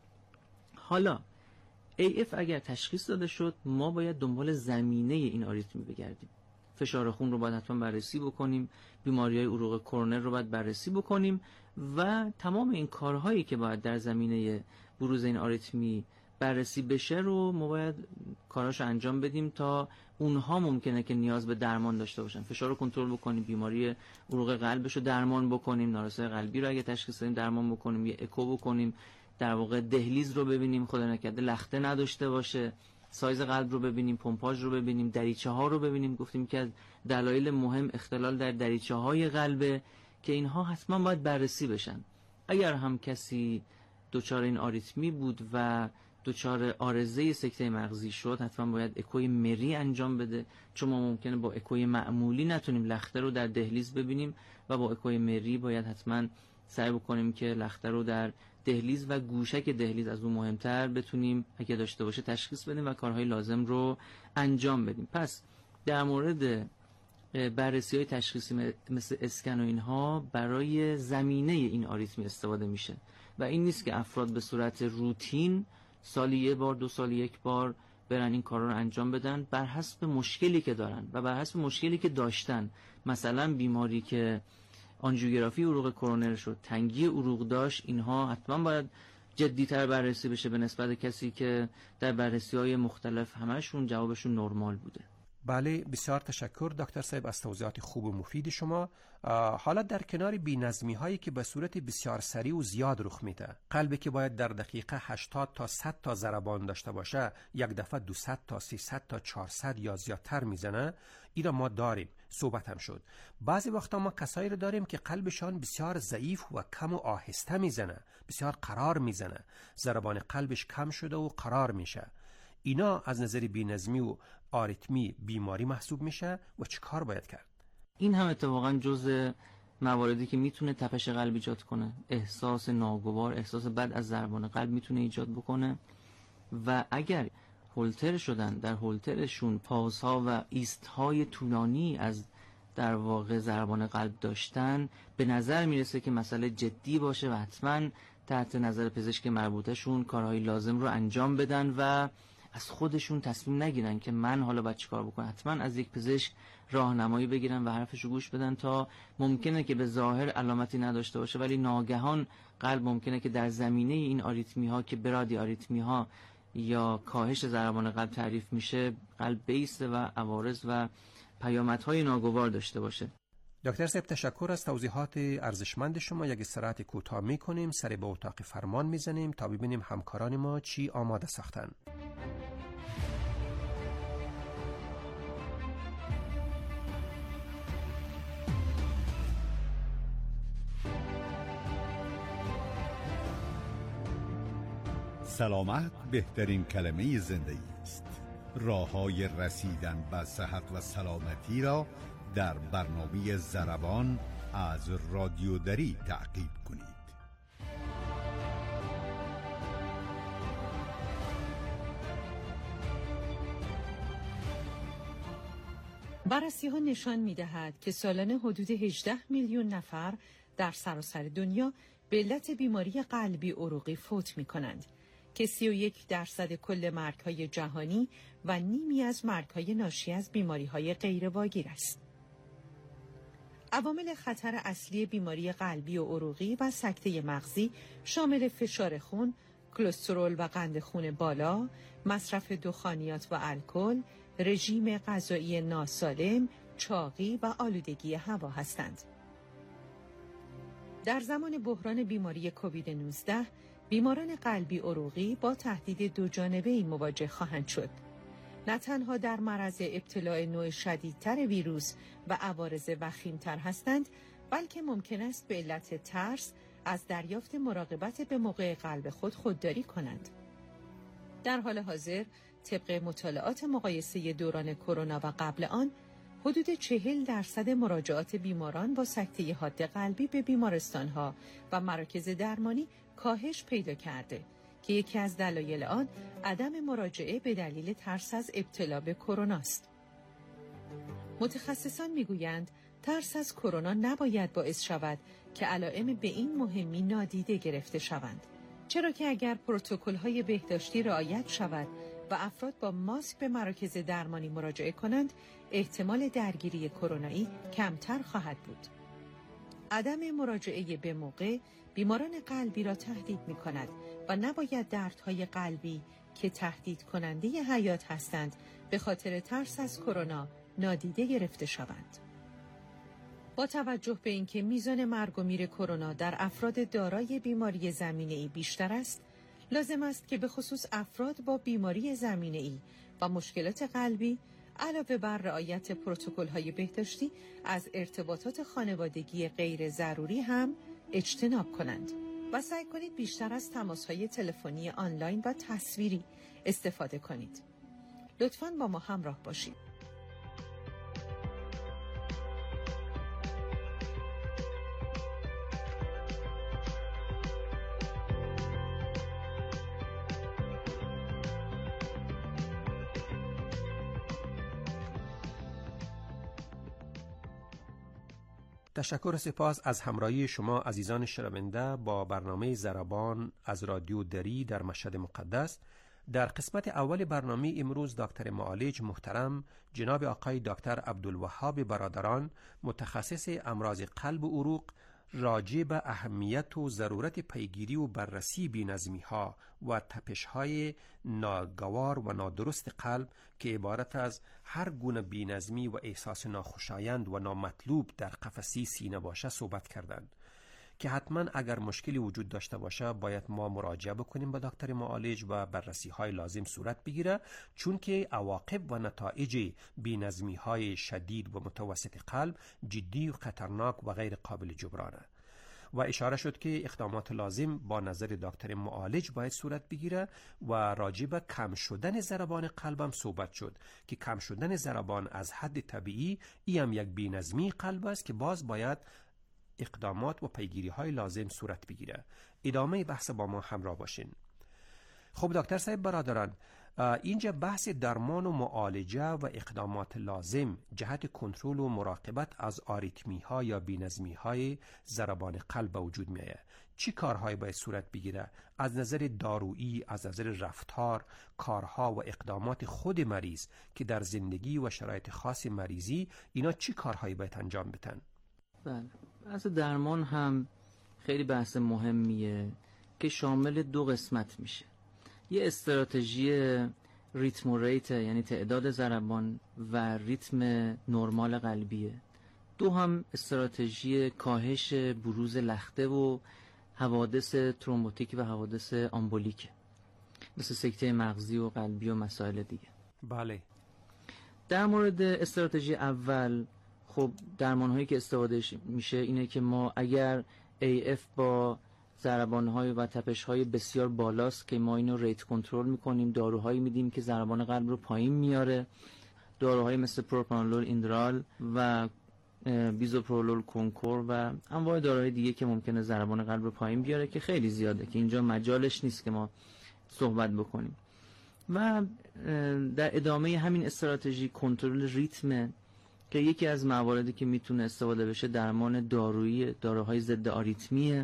S17: حالا ای اف اگر تشخیص داده شد، ما باید دنبال زمینه این آریتمی بگردیم. فشار خون رو باید حتما بررسی بکنیم، بیماری‌های عروق کرونر رو باید بررسی بکنیم و تمام این کارهایی که باید در زمینه بروز این آریتمی بررسی بشه رو ما باید کاراشو انجام بدیم تا اونها ممکنه که نیاز به درمان داشته باشن. فشار رو کنترل بکنیم، بیماری عروق قلبش رو درمان بکنیم، نارسایی قلبی رو اگه تشخیص دادیم درمان بکنیم، یه اکو بکنیم، در واقع دهلیز رو ببینیم خدا نکرده لخته نداشته باشه، سایز قلب رو ببینیم، پمپاژ رو ببینیم، دریچه ها رو ببینیم. گفتیم که از دلایل مهم اختلال در دریچه های قلبه که اینها حتما باید بررسی بشن. اگر هم کسی دچار این آریتمی بود و دچار عارضه سکته مغزی شد، حتما باید اکوی مری انجام بده، چون ما ممکنه با اکوی معمولی نتونیم لخته رو در دهلیز ببینیم و با اکوی مری باید حتما سعی بکنیم که لخته رو در دهلیز و گوشک دهلیز از اون مهمتر بتونیم اگه داشته باشه تشخیص بدیم و کارهای لازم رو انجام بدیم. پس در مورد بررسی های تشخیصی مثل اسکن و اینها برای زمینه این آریتمی استفاده میشه و این نیست که افراد به صورت روتین سالی یه بار، دو سالی یک بار برن این کار رو انجام بدن، بر حسب مشکلی که دارن و بر حسب مشکلی که داشتن. مثلا بیماری که آنژیوگرافی عروق کرونر شد، تنگی عروق داشت، اینها حتما باید جدی‌تر بررسی بشه به نسبت کسی که در بررسی‌های مختلف همشون جوابشون نرمال بوده.
S16: بله، بسیار تشکر دکتر صاحب از توضیحات خوب و مفید شما. حالا در کنار بی‌نظمی هایی که به صورت بسیار سریع و زیاد رخ میده، قلبی که باید در دقیقه هشتاد تا صد تا ضربان داشته باشه، یک دفعه دویست تا سیصد تا چهارصد یا زیادتر میزنه، اینا ما داریم، صحبت هم شد. بعضی وقتا ما کسایی رو داریم که قلبشان بسیار ضعیف و کم و آهسته میزنه، بسیار قرار میزنه، ضربان قلبش کم شده و قرار میشه. اینا از نظر بی‌نظمی و آریتمی بیماری محسوب میشه و چه کار باید کرد؟
S17: این هم اتفاقا جزء مواردی که میتونه تپش قلب ایجاد کنه، احساس ناگوار، احساس بد از ضربان قلب میتونه ایجاد بکنه و اگر هولتر شدن، در هولترشون پازها و ایستهای طولانی از در واقع ضربان قلب داشتن، به نظر میرسه که مسئله جدی باشه و حتما تحت نظر پزشک مربوطهشون کارهای لازم رو انجام بدن و از خودشون تصمیم نگیرن که من حالا باید چیکار بکنم. حتما از یک پزشک راهنمایی بگیرن و حرفش رو گوش بدن تا ممکنه که به ظاهر علامتی نداشته باشه ولی ناگهان قلب ممکنه که در زمینه این آریتمی ها که برادی آریتمی ها یا کاهش ضربان قلب تعریف میشه، قلب بیسته و عوارض و پیامدهای ناگوار داشته باشه.
S16: دکتر صاحب تشکر از توضیحات ارزشمند شما. یک استراحت کوتاه میکنیم، سر به اتاق فرمان میزنیم تا ببینیم همکاران ما چی آماده ساختن.
S18: سلامت بهترین کلمه زندگی است. راه‌های رسیدن به صحت و سلامتی را در برنامه ضربان از رادیو دری تعقیب کنید.
S19: بررسی ها نشان می دهد که سالانه حدود هجده میلیون نفر در سراسر دنیا به علت بیماری قلبی عروقی فوت می کنند که سی و یک درصد کل مرگ‌های جهانی و نیمی از مرگ‌های ناشی از بیماری‌های غیرواگیر است. عوامل خطر اصلی بیماری قلبی و عروقی و سکته مغزی شامل فشار خون، کلسترول و قند خون بالا، مصرف دخانیات و الکل، رژیم غذایی ناسالم، چاقی و آلودگی هوا هستند. در زمان بحران بیماری کووید نوزده، بیماران قلبی عروقی با تهدید دو جانبه‌ای مواجه خواهند شد. نه تنها در معرض ابتلاع نوع شدیدتر ویروس و عوارض وخیمتر هستند، بلکه ممکن است به علت ترس از دریافت مراقبت به موقع قلب خود خودداری کنند. در حال حاضر، طبق مطالعات مقایسه دوران کرونا و قبل آن، حدود چهل درصد مراجعات بیماران با سکته حاد قلبی به بیمارستان‌ها و مراکز درمانی کاهش پیدا کرده که یکی از دلایل آن عدم مراجعه به دلیل ترس از ابتلا به کرونا است. متخصصان میگویند ترس از کرونا نباید باعث شود که علائم به این مهمی نادیده گرفته شوند، چرا که اگر پروتکل‌های بهداشتی رعایت شود و افراد با ماسک به مراکز درمانی مراجعه کنند، احتمال درگیری کرونایی کمتر خواهد بود. عدم مراجعه به موقع بیماران قلبی را تهدید می کند و نباید دردهای قلبی که تهدید کننده حیات هستند به خاطر ترس از کرونا نادیده گرفته شوند. با توجه به اینکه میزان مرگ و میر کرونا در افراد دارای بیماری زمینه‌ای بیشتر است، لازم است که به خصوص افراد با بیماری زمینه‌ای و مشکلات قلبی علاوه بر رعایت پروتکل‌های بهداشتی از ارتباطات خانوادگی غیر ضروری هم اجتناب کنند و سعی کنید بیشتر از تماس‌های تلفنی آنلاین و تصویری استفاده کنید. لطفاً با ما همراه باشید.
S16: تشکر و سپاس از همراهی شما عزیزان شنونده با برنامه ضربان از رادیو دری در مشهد مقدس. در قسمت اول برنامه امروز دکتر معالج محترم جناب آقای دکتر عبدالوهاب برادران، متخصص امراض قلب و عروق، راجع به اهمیت و ضرورت پیگیری و بررسی بی‌نظمی‌ها و تپش‌های ناگوار و نادرست قلب که عبارت از هر گونه بی‌نظمی و احساس ناخوشایند و نامطلوب در قفسه سینه باشه صحبت کردند که حتما اگر مشکلی وجود داشته باشه باید ما مراجعه بکنیم به دکتر معالج و بررسی‌های لازم صورت بگیره، چون که عواقب و نتایج بی‌نظمی‌های شدید و متوسط قلب جدی و خطرناک و غیر قابل جبرانه و اشاره شد که اقدامات لازم با نظر دکتر معالج باید صورت بگیره و راجع به کم شدن ضربان قلبم صحبت شد که کم شدن ضربان از حد طبیعی این هم یک بی‌نظمی قلب است که باز باید اقدامات و پیگیری های لازم صورت بگیره. ادامه بحث با ما همراه باشین. خب دکتر صاحب برادران، اینجا بحث درمان و معالجه و اقدامات لازم جهت کنترل و مراقبت از آریتمی ها یا بی‌نظمی های ضربان قلب به وجود می آید. چی کارهایی باید صورت بگیره از نظر دارویی، از نظر رفتار، کارها و اقدامات خود مریض که در زندگی و شرایط خاص مریضی اینا چی کارهایی باید انجام بدن؟
S17: بله، بحث درمان هم خیلی بحث مهمیه که شامل دو قسمت میشه. یه استراتژی ریتم و ریت، یعنی تعداد ضربان و ریتم نرمال قلبیه. دو هم استراتژی کاهش بروز لخته و حوادث ترومبوتیک و حوادث آمبولیک مثل سکته مغزی و قلبی و مسائل دیگه.
S16: بله.
S17: در مورد استراتژی اول، خب درمان هایی که استفاده میشه اینه که ما اگر ای اف با ضربان های و تپش های بسیار بالاست که ما اینو ریت کنترل میکنیم، داروهایی میدیم که ضربان قلب رو پایین میاره، داروهایی مثل پروپرانولول ایندرال و بیزوپرولول کنکور و انواع داروهای دیگه که ممکنه ضربان قلب رو پایین بیاره که خیلی زیاده که اینجا مجالش نیست که ما صحبت بکنیم. و در ادامه همین استراتژی کنترل ریتم که یکی از مواردی که میتونه استفاده بشه درمان دارویی، داروهای ضد آریتمیه.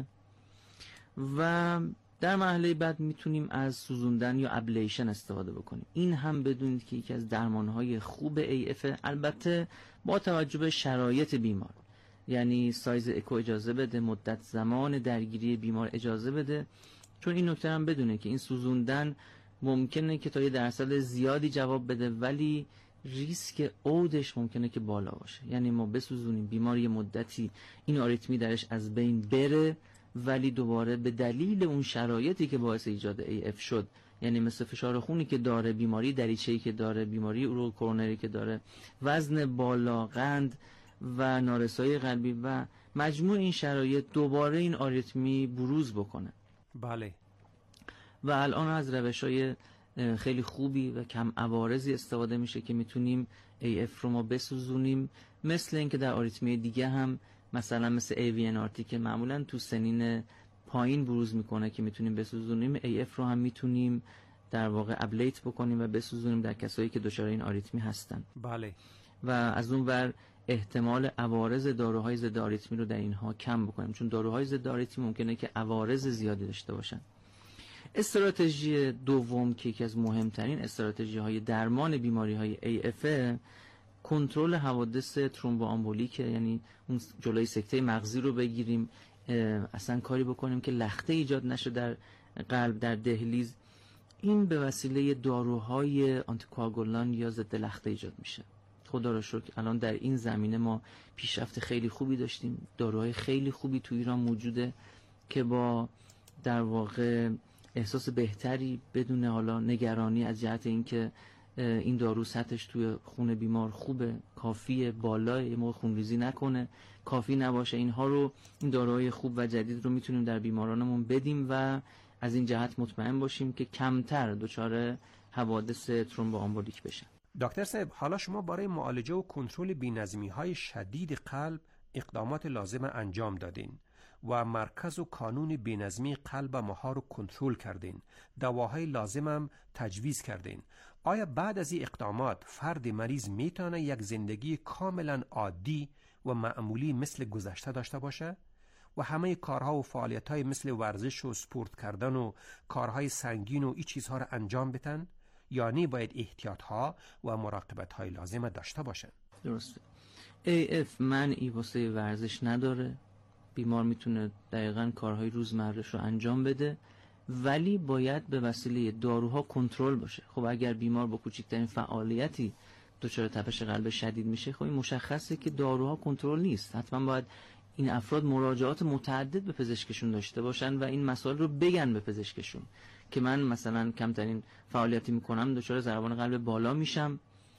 S17: و در مرحله بعد میتونیم از سوزوندن یا ابلیشن استفاده بکنیم. این هم بدونید که یکی از درمانهای خوب ای اف، البته با توجه به شرایط بیمار، یعنی سایز اکو اجازه بده، مدت زمان درگیری بیمار اجازه بده، چون این نکته هم بدونه که این سوزوندن ممکنه که تا یه درصد زیادی جواب بده ولی ریسک اودش ممکنه که بالا باشه. یعنی ما بسوزونیم، بیمار یه مدتی این آریتمی درش از بین بره ولی دوباره به دلیل اون شرایطی که باعث ایجاد ای اف شد، یعنی مثل فشار خونی که داره، بیماری دریچه‌ای که داره، بیماری اورو کورونری که داره، وزن بالا، قند و نارسایی قلبی و مجموع این شرایط دوباره این آریتمی بروز بکنه.
S16: بله.
S17: و الان از روش‌های خیلی خوبی و کم عوارضی استفاده میشه که میتونیم ای اف رو ما بسوزونیم، مثل اینکه در آریتمی دیگه هم مثلا مثل ای وی ان آر تی که معمولا تو سنین پایین بروز میکنه که میتونیم بسوزونیم، ای اف رو هم میتونیم در واقع ابلیت بکنیم و بسوزونیم در کسایی که دچار این آریتمی هستن.
S16: بله.
S17: و از اون ور احتمال عوارض داروهای ضد آریتمی رو در اینها کم بکنیم، چون داروهای ضد آریتمی ممکنه که عوارض زیادی داشته باشن. استراتژی دوم که یکی از مهمترین استراتژی های درمان بیماری های ای اف، کنترل حوادث ترومبوآمبولیک، یعنی اون جلوی سکته مغزی رو بگیریم، اصلا کاری بکنیم که لخته ایجاد نشه در قلب، در دهلیز. این به وسیله داروهای آنتیکواگولان یا ضد لخته ایجاد میشه. خدا رو شکر الان در این زمینه ما پیشرفت خیلی خوبی داشتیم، داروهای خیلی خوبی تو ایران موجوده که با در واقع احساس بهتری بدون حالا نگرانی از جهت اینکه این دارو سطحش توی خون بیمار خوبه، کافیه، بالای یه موقع خونریزی نکنه، کافی نباشه، اینها رو، این داروهای خوب و جدید رو میتونیم در بیمارانمون بدیم و از این جهت مطمئن باشیم که کمتر دچار حوادث ترومبوآمبولیک بشن.
S16: دکتر صاحب، حالا شما برای معالجه و کنترل بی‌نظمی‌های شدید قلب اقدامات لازم انجام دادین و مرکز و کانون بی‌نظمی قلب ماها رو کنترل کردین، دواهای لازم هم تجویز کردین. آیا بعد از این اقدامات فرد مریض میتونه یک زندگی کاملا عادی و معمولی مثل گذشته داشته باشه و همه کارها و فعالیت‌های مثل ورزش و سپورت کردن و کارهای سنگین و این چیزها رو انجام بدن، یعنی باید احتیاطها و مراقبت‌های لازم داشته باشن؟
S17: درسته. ای اف منعی واسه ورزش نداره، بیمار میتونه دقیقاً کارهای روزمره‌اش رو انجام بده، ولی باید به وسیله داروها کنترل باشه. خب اگر بیمار با کوچکترین فعالیتی دچار تپش قلب شدید میشه، خب این مشخصه که داروها کنترل نیست. حتما باید این افراد مراجعات متعدد به پزشکشون داشته باشن و این مسائل رو بگن به پزشکشون که من مثلا کمترین فعالیتی میکنم دچار ضربان قلب بالا میشم،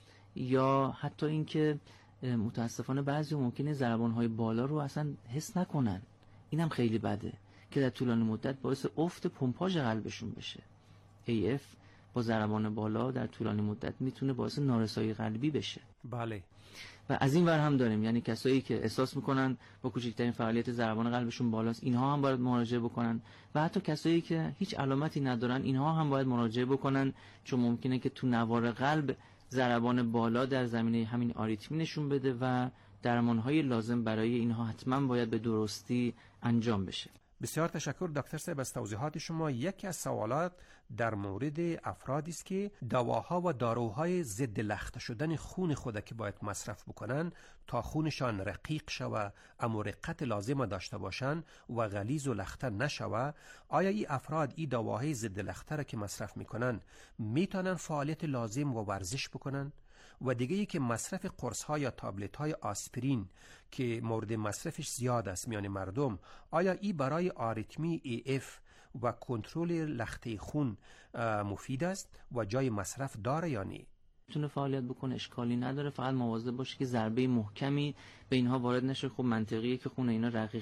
S17: یا حتی اینکه متاسفانه بعضی ممکنه ضربان‌های بالا رو اصلا حس نکنن. اینم خیلی بده که در طولانی مدت باعث افت پمپاژ قلبشون بشه. ای اف با ضربان بالا در طولانی مدت میتونه باعث نارسایی قلبی بشه.
S16: بله.
S17: و از این ور هم داریم، یعنی کسایی که احساس میکنن با کوچکترین فعالیت ضربان قلبشون بالاست، اینها هم باید مراجعه بکنن، و حتی کسایی که هیچ علامتی ندارن اینها هم باید مراجعه بکنن، چون ممکنه که تو نوار قلب ضربان بالا در زمینه همین آریتمی نشون بده و درمانهای لازم برای اینها حتما باید به درستی انجام بشه.
S16: بسیار تشکر دکتر صاحب از توضیحات شما. یکی از سوالات در مورد افرادی است که دواها و داروهای ضد لخته شدن خون خود که باید مصرف بکنن تا خونشان رقیق شوه، اما رقت لازم داشته باشن و غلیظ و لخته نشوه. آیا این افراد این دواهای ضد لخته را که مصرف میکنن میتونن فعالیت لازم و ورزش بکنن؟ و دیگه ای که مصرف قرص ها یا تابلت های آسپرین که مورد مصرفش زیاد است میان مردم، آیا این برای آریتمی ای اف و کنترل لخته خون مفید است و جای مصرف داره یا نه؟
S17: میتونه فعالیت بکنه، اشکالی نداره، فقط مواظب باشه که ضربه محکمی به اینها وارد نشه. خب منطقیه که خون اینا رقیق